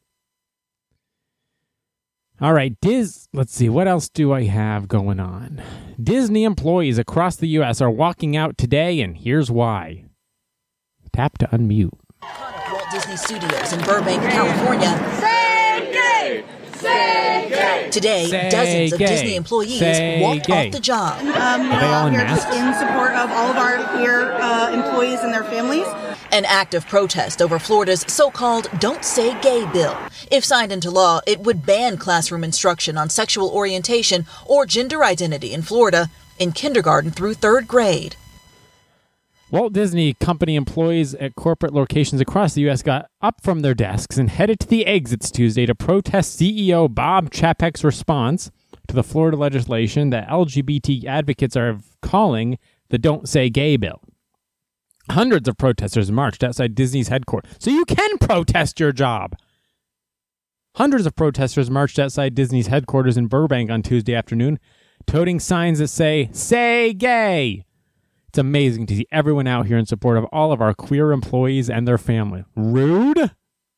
All right, let's see, what else do I have going on? Disney employees across the U.S. are walking out today, and here's why. Tap to unmute. Walt Disney Studios in Burbank, California. Say gay! Say gay! Today, dozens of Disney employees walked off the job. Are they all in masks? In support of all of our queer employees and their families. An act of protest over Florida's so-called Don't Say Gay bill. If signed into law, it would ban classroom instruction on sexual orientation or gender identity in Florida in kindergarten through 3rd grade. Walt Disney Company employees at corporate locations across the U.S. got up from their desks and headed to the exits Tuesday to protest CEO Bob Chapek's response to the Florida legislation that LGBT advocates are calling the Don't Say Gay bill. Hundreds of protesters marched outside Disney's headquarters. So you can protest your job. Hundreds of protesters marched outside Disney's headquarters in Burbank on Tuesday afternoon, toting signs that say gay. It's amazing to see everyone out here in support of all of our queer employees and their family. Rude?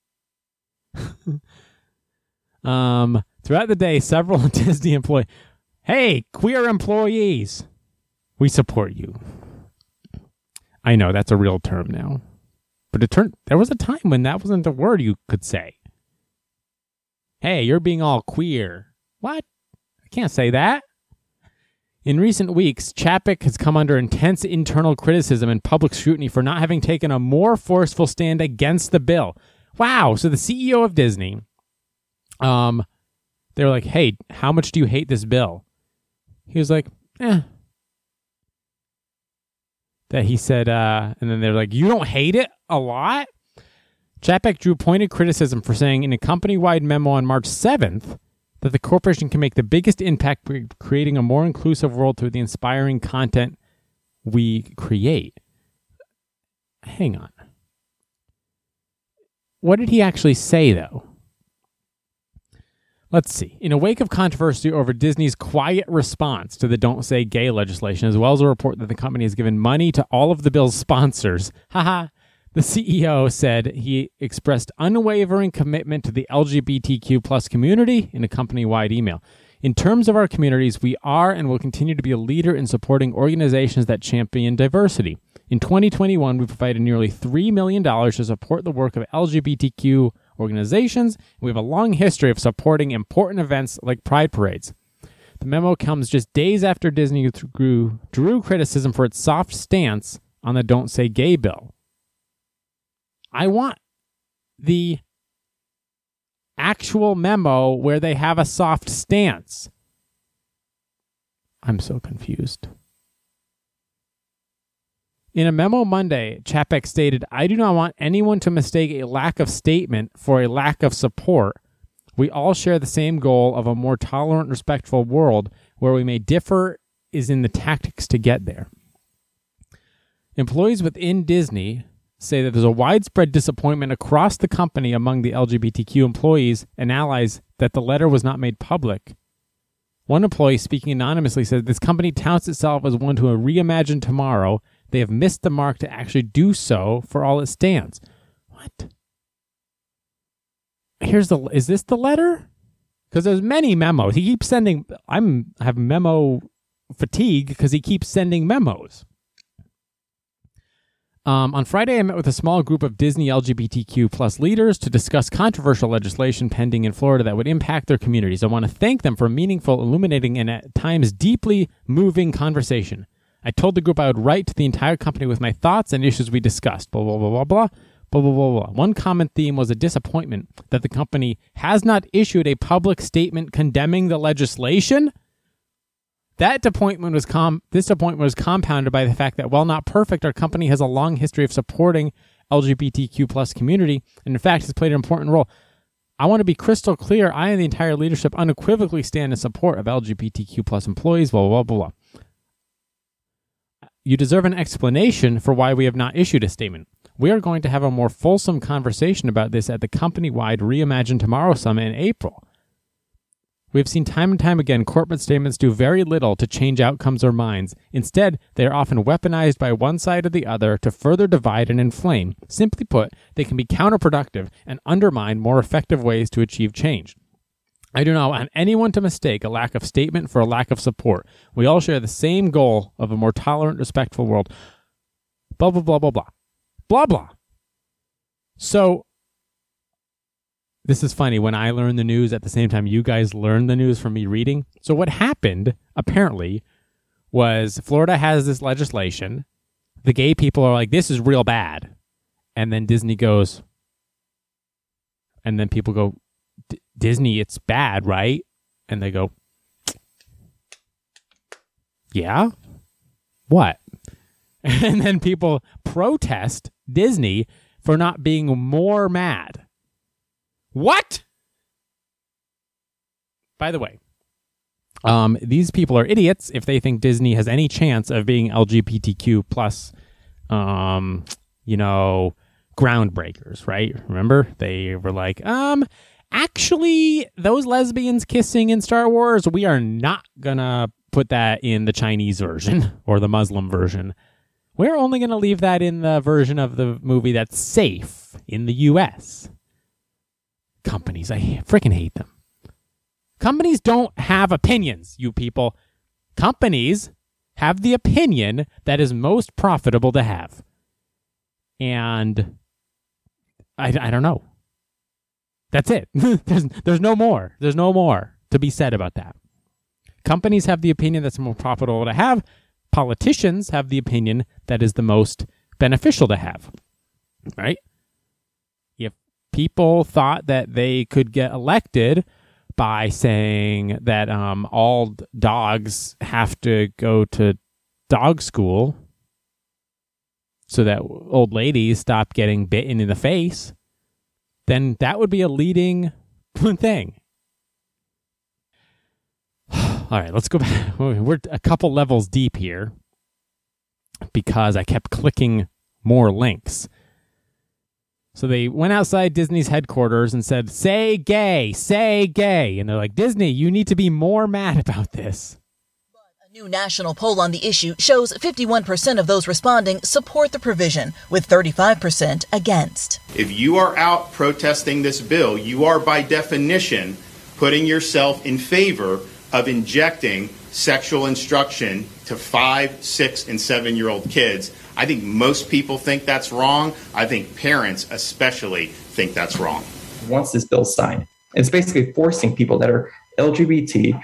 Throughout the day, several Disney employees, hey, queer employees, we support you. I know that's a real term now, but there was a time when that wasn't a word you could say. Hey, you're being all queer. What? I can't say that. In recent weeks, Chapek has come under intense internal criticism and public scrutiny for not having taken a more forceful stand against the bill. Wow. So the CEO of Disney, they were like, hey, how much do you hate this bill? He was like, That he said, and then they're like, you don't hate it a lot? Chapek drew pointed criticism for saying in a company-wide memo on March 7th that the corporation can make the biggest impact by creating a more inclusive world through the inspiring content we create. Hang on. What did he actually say, though? Let's see. In a wake of controversy over Disney's quiet response to the Don't Say Gay legislation, as well as a report that the company has given money to all of the bill's sponsors, the CEO said he expressed unwavering commitment to the LGBTQ plus community in a company-wide email. In terms of our communities, we are and will continue to be a leader in supporting organizations that champion diversity. In 2021, we provided nearly $3 million to support the work of LGBTQ organizations. We have a long history of supporting important events like Pride parades. The memo comes just days after Disney drew criticism for its soft stance on the Don't Say Gay bill. I want the actual memo where they have a soft stance. I'm so confused. In a memo Monday, Chapek stated, I do not want anyone to mistake a lack of statement for a lack of support. We all share the same goal of a more tolerant, respectful world. Where we may differ is in the tactics to get there. Employees within Disney say that there's a widespread disappointment across the company among the LGBTQ employees and allies that the letter was not made public. One employee, speaking anonymously, said this company touts itself as one to reimagine tomorrow. They have missed the mark to actually do so for all it stands. What? Is this the letter? Because there's many memos. He keeps sending, I have memo fatigue because he keeps sending memos. On Friday, I met with a small group of Disney LGBTQ plus leaders to discuss controversial legislation pending in Florida that would impact their communities. I want to thank them for a meaningful, illuminating, and at times deeply moving conversation. I told the group I would write to the entire company with my thoughts and issues we discussed. Blah, blah, blah, blah, blah, blah, blah, blah, blah. One common theme was a disappointment that the company has not issued a public statement condemning the legislation. That disappointment was compounded by the fact that, while not perfect, our company has a long history of supporting LGBTQ plus community, and in fact has played an important role. I want to be crystal clear. I and the entire leadership unequivocally stand in support of LGBTQ plus employees, blah, blah, blah, blah. You deserve an explanation for why we have not issued a statement. We are going to have a more fulsome conversation about this at the company-wide Reimagine Tomorrow Summit in April. We have seen time and time again corporate statements do very little to change outcomes or minds. Instead, they are often weaponized by one side or the other to further divide and inflame. Simply put, they can be counterproductive and undermine more effective ways to achieve change. I do not want anyone to mistake a lack of statement for a lack of support. We all share the same goal of a more tolerant, respectful world. Blah, blah, blah, blah, blah. Blah, blah. So, this is funny. When I learn the news at the same time you guys learn the news from me reading. So what happened, apparently, was Florida has this legislation. The gay people are like, this is real bad. And then Disney goes, and then people go, Disney, it's bad, right? And they go, yeah? What? And then people protest Disney for not being more mad. What? By the way, these people are idiots if they think Disney has any chance of being LGBTQ plus, groundbreakers, right? Remember? They were like, actually, those lesbians kissing in Star Wars, we are not gonna put that in the Chinese version or the Muslim version. We're only gonna leave that in the version of the movie that's safe in the U.S. Companies, I freaking hate them. Companies don't have opinions, you people. Companies have the opinion that is most profitable to have. And I don't know. That's it. There's no more. There's no more to be said about that. Companies have the opinion that's more profitable to have. Politicians have the opinion that is the most beneficial to have. Right? If people thought that they could get elected by saying that all dogs have to go to dog school so that old ladies stop getting bitten in the face, then that would be a leading thing. All right, let's go back. We're a couple levels deep here because I kept clicking more links. So they went outside Disney's headquarters and said, say gay, say gay. And they're like, Disney, you need to be more mad about this. A new national poll on the issue shows 51% of those responding support the provision, with 35% against. If you are out protesting this bill, you are by definition putting yourself in favor of injecting sexual instruction to 5, 6, and 7-year-old kids. I think most people think that's wrong. I think parents especially think that's wrong. Once this bill's signed, it's basically forcing people that are LGBT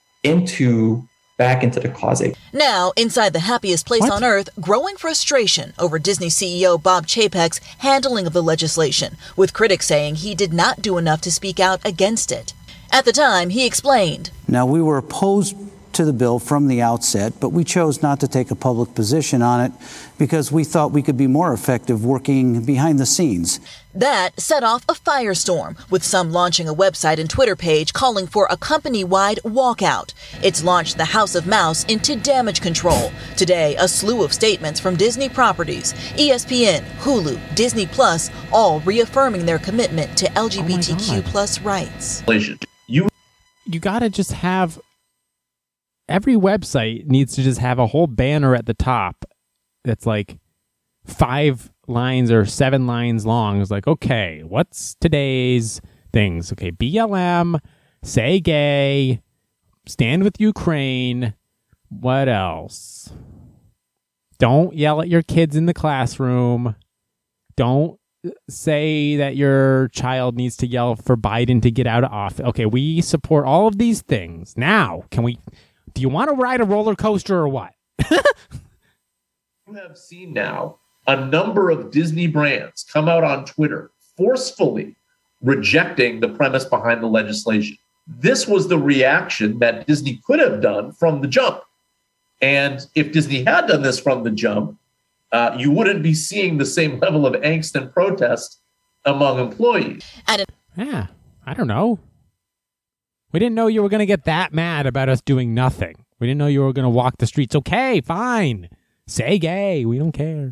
back into the closet. Now, inside the happiest place on earth, growing frustration over Disney CEO Bob Chapek's handling of the legislation, with critics saying he did not do enough to speak out against it. At the time, he explained. Now, we were opposed to the bill from the outset, but we chose not to take a public position on it because we thought we could be more effective working behind the scenes. That set off a firestorm, with some launching a website and Twitter page calling for a company-wide walkout. It's launched the House of Mouse into damage control. Today, a slew of statements from Disney properties, ESPN, Hulu, Disney Plus, all reaffirming their commitment to LGBTQ plus rights. You gotta just have... Every website needs to just have a whole banner at the top that's like 5 lines or 7 lines long. It's like, okay, what's today's things? Okay, BLM, say gay, stand with Ukraine. What else? Don't yell at your kids in the classroom. Don't say that your child needs to yell for Biden to get out of office. Okay, we support all of these things. Now, do you want to ride a roller coaster or what? You have seen now a number of Disney brands come out on Twitter forcefully rejecting the premise behind the legislation. This was the reaction that Disney could have done from the jump. And if Disney had done this from the jump, you wouldn't be seeing the same level of angst and protest among employees. Yeah, I don't know. We didn't know you were going to get that mad about us doing nothing. We didn't know you were going to walk the streets. Okay, fine. Say gay. We don't care.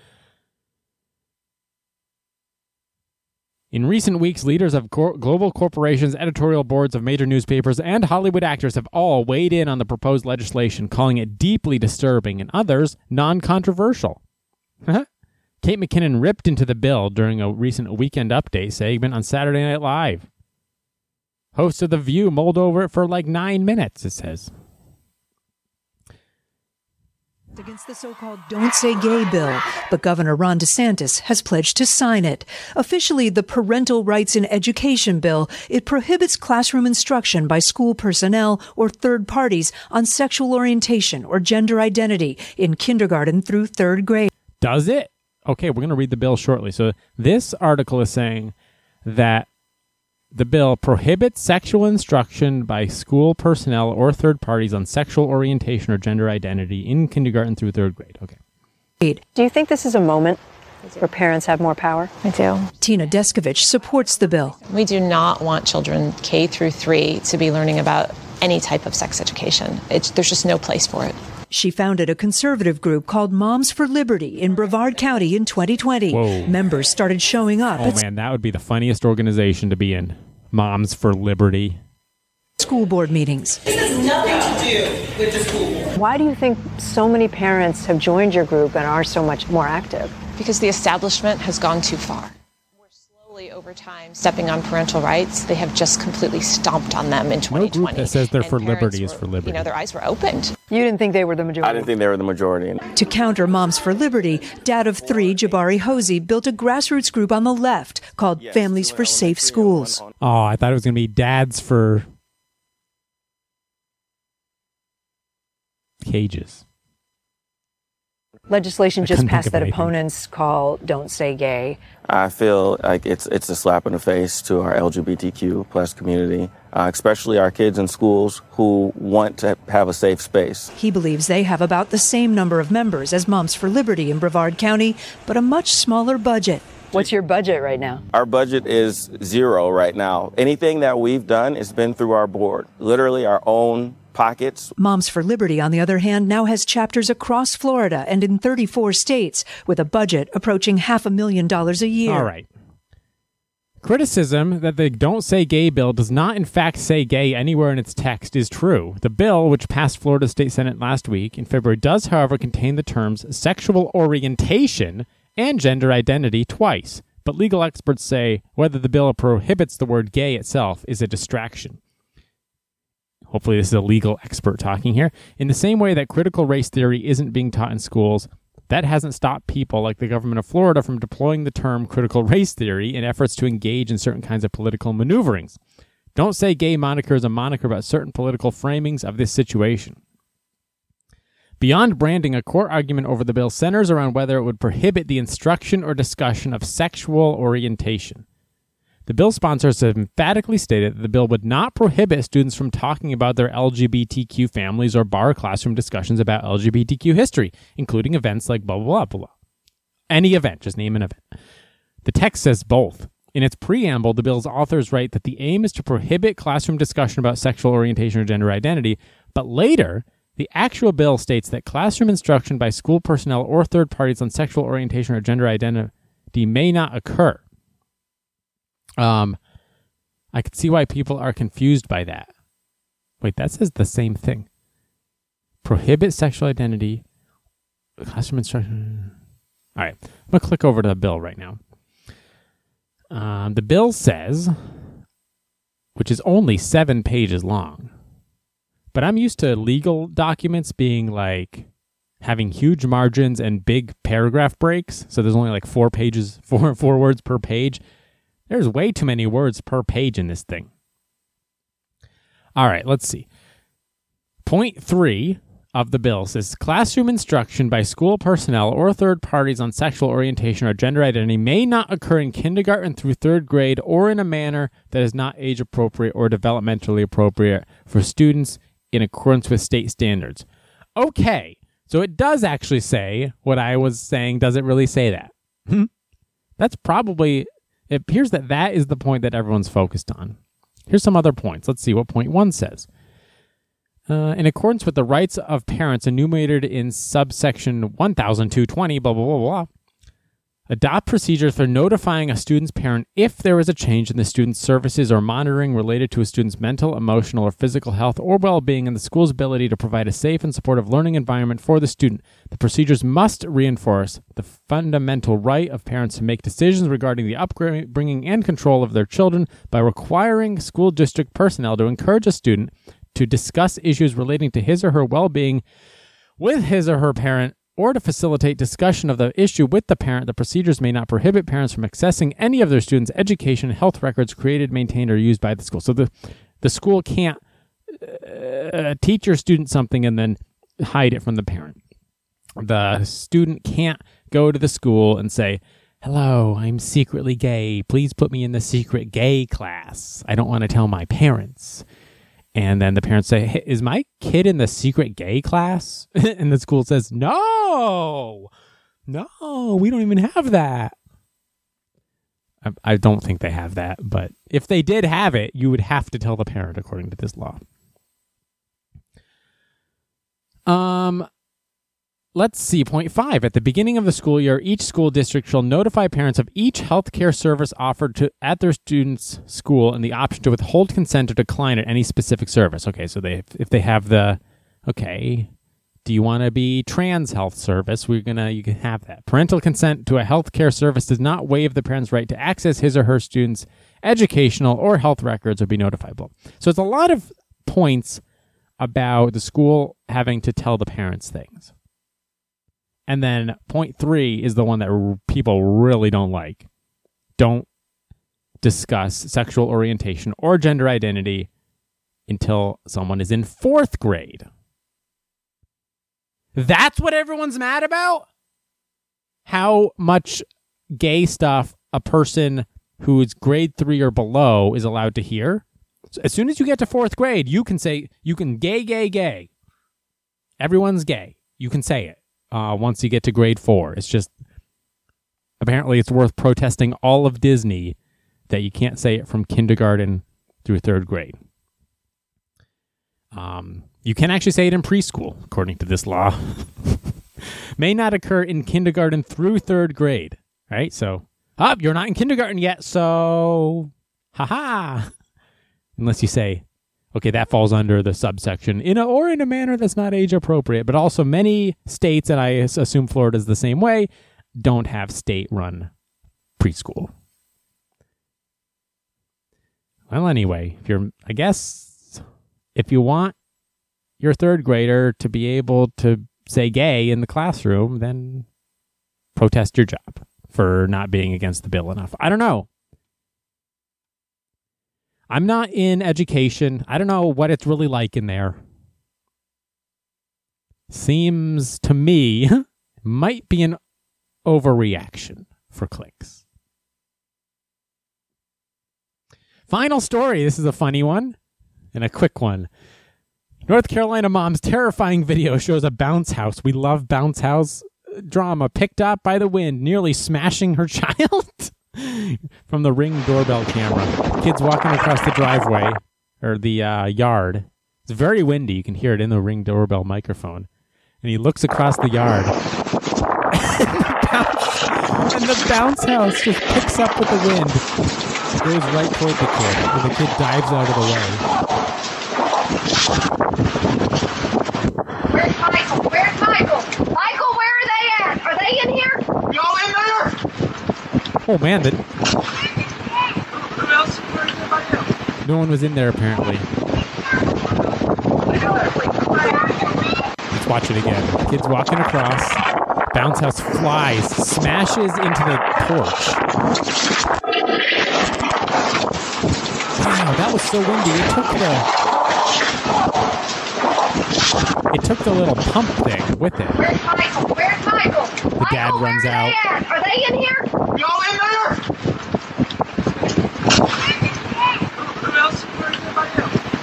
In recent weeks, leaders of global corporations, editorial boards of major newspapers, and Hollywood actors have all weighed in on the proposed legislation, calling it deeply disturbing and others non-controversial. Kate McKinnon ripped into the bill during a recent Weekend Update segment on Saturday Night Live. Host of The View mulled over it for like 9 minutes, it says. Against the so-called Don't Say Gay bill, but Governor Ron DeSantis has pledged to sign it. Officially, the Parental Rights in Education bill, it prohibits classroom instruction by school personnel or third parties on sexual orientation or gender identity in kindergarten through 3rd grade. Does it? Okay, we're going to read the bill shortly. So this article is saying that the bill prohibits sexual instruction by school personnel or third parties on sexual orientation or gender identity in kindergarten through 3rd grade. Okay. Do you think this is a moment where parents have more power? I do. Tina Deskovich supports the bill. We do not want children K through 3 to be learning about any type of sex education. There's just no place for it. She founded a conservative group called Moms for Liberty in Brevard County in 2020. Whoa. Members started showing up. Oh, man, that would be the funniest organization to be in. Moms for Liberty. School board meetings. This has nothing to do with the school board. Why do you think so many parents have joined your group and are so much more active? Because the establishment has gone too far. Over time, stepping on parental rights, they have just completely stomped on them in 2020. No group that says they're for liberty is for liberty. Their eyes were opened. You didn't think they were the majority? I didn't think they were the majority. To counter Moms for Liberty, dad of 3, Jabari Hosey, built a grassroots group on the left called Families for Safe Schools. Oh, I thought it was going to be Dads for Cages. Legislation just passed that opponents call Don't Say Gay. I feel like it's a slap in the face to our LGBTQ plus community, especially our kids in schools who want to have a safe space. He believes they have about the same number of members as Moms for Liberty in Brevard County, but a much smaller budget. What's your budget right now? Our budget is 0 right now. Anything that we've done has been through our board, literally our own pockets. Moms for Liberty, on the other hand, now has chapters across Florida and in 34 states with a budget approaching $500,000 a year. All right. Criticism that the Don't Say Gay bill does not in fact say gay anywhere in its text is true. The bill, which passed Florida State Senate last week in February, does, however, contain the terms sexual orientation and gender identity twice. But legal experts say whether the bill prohibits the word gay itself is a distraction. Hopefully this is a legal expert talking here. In the same way that critical race theory isn't being taught in schools, that hasn't stopped people like the government of Florida from deploying the term critical race theory in efforts to engage in certain kinds of political maneuverings. Don't Say Gay moniker is a moniker about certain political framings of this situation. Beyond branding, a court argument over the bill centers around whether it would prohibit the instruction or discussion of sexual orientation. The bill sponsors have emphatically stated that the bill would not prohibit students from talking about their LGBTQ families or bar classroom discussions about LGBTQ history, including events like blah, blah, blah, blah. Any event, just name an event. The text says both. In its preamble, the bill's authors write that the aim is to prohibit classroom discussion about sexual orientation or gender identity, but later, the actual bill states that classroom instruction by school personnel or third parties on sexual orientation or gender identity may not occur. I could see why people are confused by that. Wait, that says the same thing. Prohibit sexual identity, classroom instruction. All right, I'm going to click over to the bill right now. The bill says, which is only 7 pages long, but I'm used to legal documents being like having huge margins and big paragraph breaks. So there's only like 4 pages, four words per page. There's way too many words per page in this thing. All right, let's see. Point 3 of the bill says classroom instruction by school personnel or third parties on sexual orientation or gender identity may not occur in kindergarten through 3rd grade or in a manner that is not age appropriate or developmentally appropriate for students in accordance with state standards. Okay, so it does actually say what I was saying. Does it really say that? That's probably... It appears that that is the point that everyone's focused on. Here's some other points. Let's see what point 1 says. In accordance with the rights of parents enumerated in subsection 1220, blah, blah, blah, blah, adopt procedures for notifying a student's parent if there is a change in the student's services or monitoring related to a student's mental, emotional, or physical health or well-being and the school's ability to provide a safe and supportive learning environment for the student. The procedures must reinforce the fundamental right of parents to make decisions regarding the upbringing and control of their children by requiring school district personnel to encourage a student to discuss issues relating to his or her well-being with his or her parent, or to facilitate discussion of the issue with the parent. The procedures may not prohibit parents from accessing any of their students' education and health records created, maintained, or used by the school. So the school can't teach your student something and then hide it from the parent. The student can't go to the school and say, "Hello, I'm secretly gay. Please put me in the secret gay class. I don't want to tell my parents." And then the parents say, "Hey, is my kid in the secret gay class?" And the school says, no, we don't even have that. I don't think they have that, but if they did have it, you would have to tell the parent according to this law. Let's see, point 5. At the beginning of the school year, each school district shall notify parents of each healthcare service offered at their student's school and the option to withhold consent or decline at any specific service. Okay, so if they have do you want to be trans health service? You can have that. Parental consent to a healthcare service does not waive the parent's right to access his or her student's educational or health records or be notifiable. So it's a lot of points about the school having to tell the parents things. And then point 3 is the one that people really don't like. Don't discuss sexual orientation or gender identity until someone is in 4th grade. That's what everyone's mad about? How much gay stuff a person who is grade 3 or below is allowed to hear? So as soon as you get to 4th grade, you can say, gay. Everyone's gay. You can say it. Once you get to grade 4. It's just, apparently it's worth protesting all of Disney that you can't say it from kindergarten through 3rd grade. You can actually say it in preschool, according to this law. May not occur in kindergarten through 3rd grade, right? So You're not in kindergarten yet, so haha. Unless you say, okay, that falls under the subsection in a manner that's not age appropriate. But also many states, and I assume Florida's the same way, don't have state-run preschool. Well, anyway, if you want your third grader to be able to say gay in the classroom, then protest your job for not being against the bill enough. I don't know. I'm not in education. I don't know what it's really like in there. Seems to me might be an overreaction for clicks. Final story. This is a funny one and a quick one. North Carolina mom's terrifying video shows a bounce house. We love bounce house drama. Picked up by the wind, nearly smashing her child. From the Ring doorbell camera. Kids walking across the driveway, or the yard. It's very windy. You can hear it in the Ring doorbell microphone. And he looks across the yard. And the bounce house just picks up with the wind. Goes right toward the kid. And the kid dives out of the way. Where's Michael? Where's Michael? Michael, where are they at? Are they in here? Y'all in there? Oh, man. No one was in there, apparently. Let's watch it again. Kids walking across. Bounce house flies, smashes into the porch. Wow, that was so windy. It took the little pump thing with it. Where's Michael? Where's Michael? The dad runs out. Are they in here? Y'all in there? Who else? Where's everybody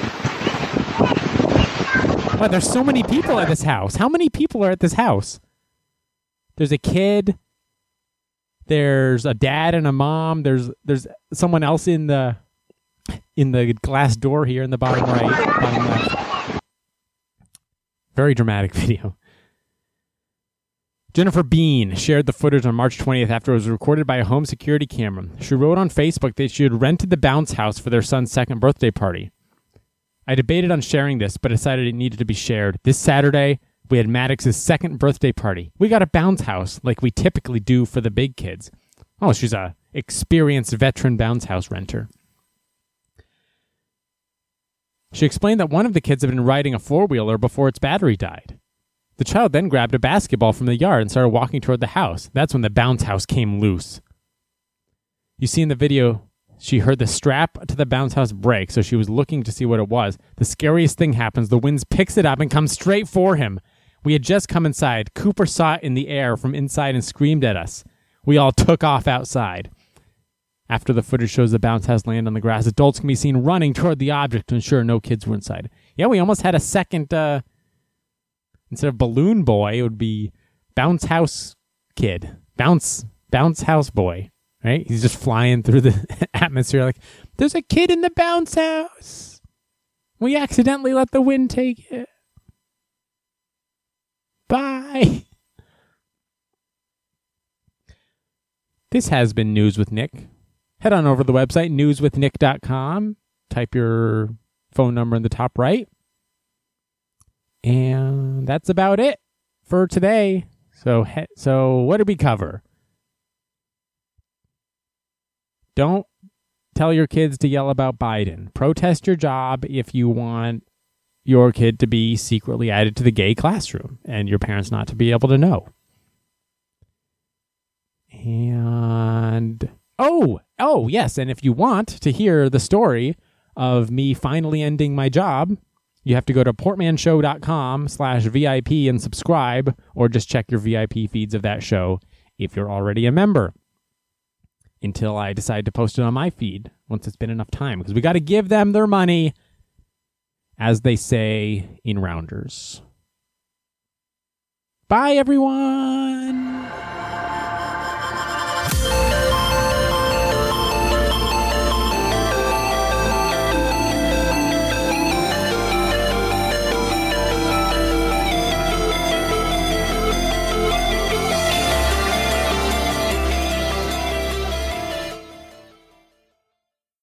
else? Wow, there's so many people at this house. How many people are at this house? There's a kid. There's a dad and a mom. There's someone else in the glass door here in the bottom right, bottom left. Very dramatic video. Jennifer Bean shared the footage on March 20th after it was recorded by a home security camera. She wrote on Facebook that she had rented the bounce house for their son's second birthday party. I debated on sharing this, but decided it needed to be shared. This Saturday, we had Maddox's second birthday party. We got a bounce house like we typically do for the big kids. Oh, she's a experienced veteran bounce house renter. She explained that one of the kids had been riding a four-wheeler before its battery died. The child then grabbed a basketball from the yard and started walking toward the house. That's when the bounce house came loose. You see in the video, she heard the strap to the bounce house break, so she was looking to see what it was. The scariest thing happens. The wind picks it up and comes straight for him. We had just come inside. Cooper saw it in the air from inside and screamed at us. We all took off outside. After the footage shows the bounce house land on the grass, adults can be seen running toward the object to ensure no kids were inside. Yeah, we almost had a second, instead of balloon boy, it would be bounce house kid. Bounce house boy, right? He's just flying through the atmosphere like, there's a kid in the bounce house. We accidentally let the wind take it. Bye. This has been News with Nick. Head on over to the website, newswithnick.com. Type your phone number in the top right. And that's about it for today. So what did we cover? Don't tell your kids to yell about Biden. Protest your job if you want your kid to be secretly added to the gay classroom and your parents not to be able to know. And oh yes, and if you want to hear the story of me finally ending my job, you have to go to portmanshow.com/VIP and subscribe, or just check your VIP feeds of that show if you're already a member, until I decide to post it on my feed once it's been enough time, because we got to give them their money, as they say in Rounders. Bye, everyone.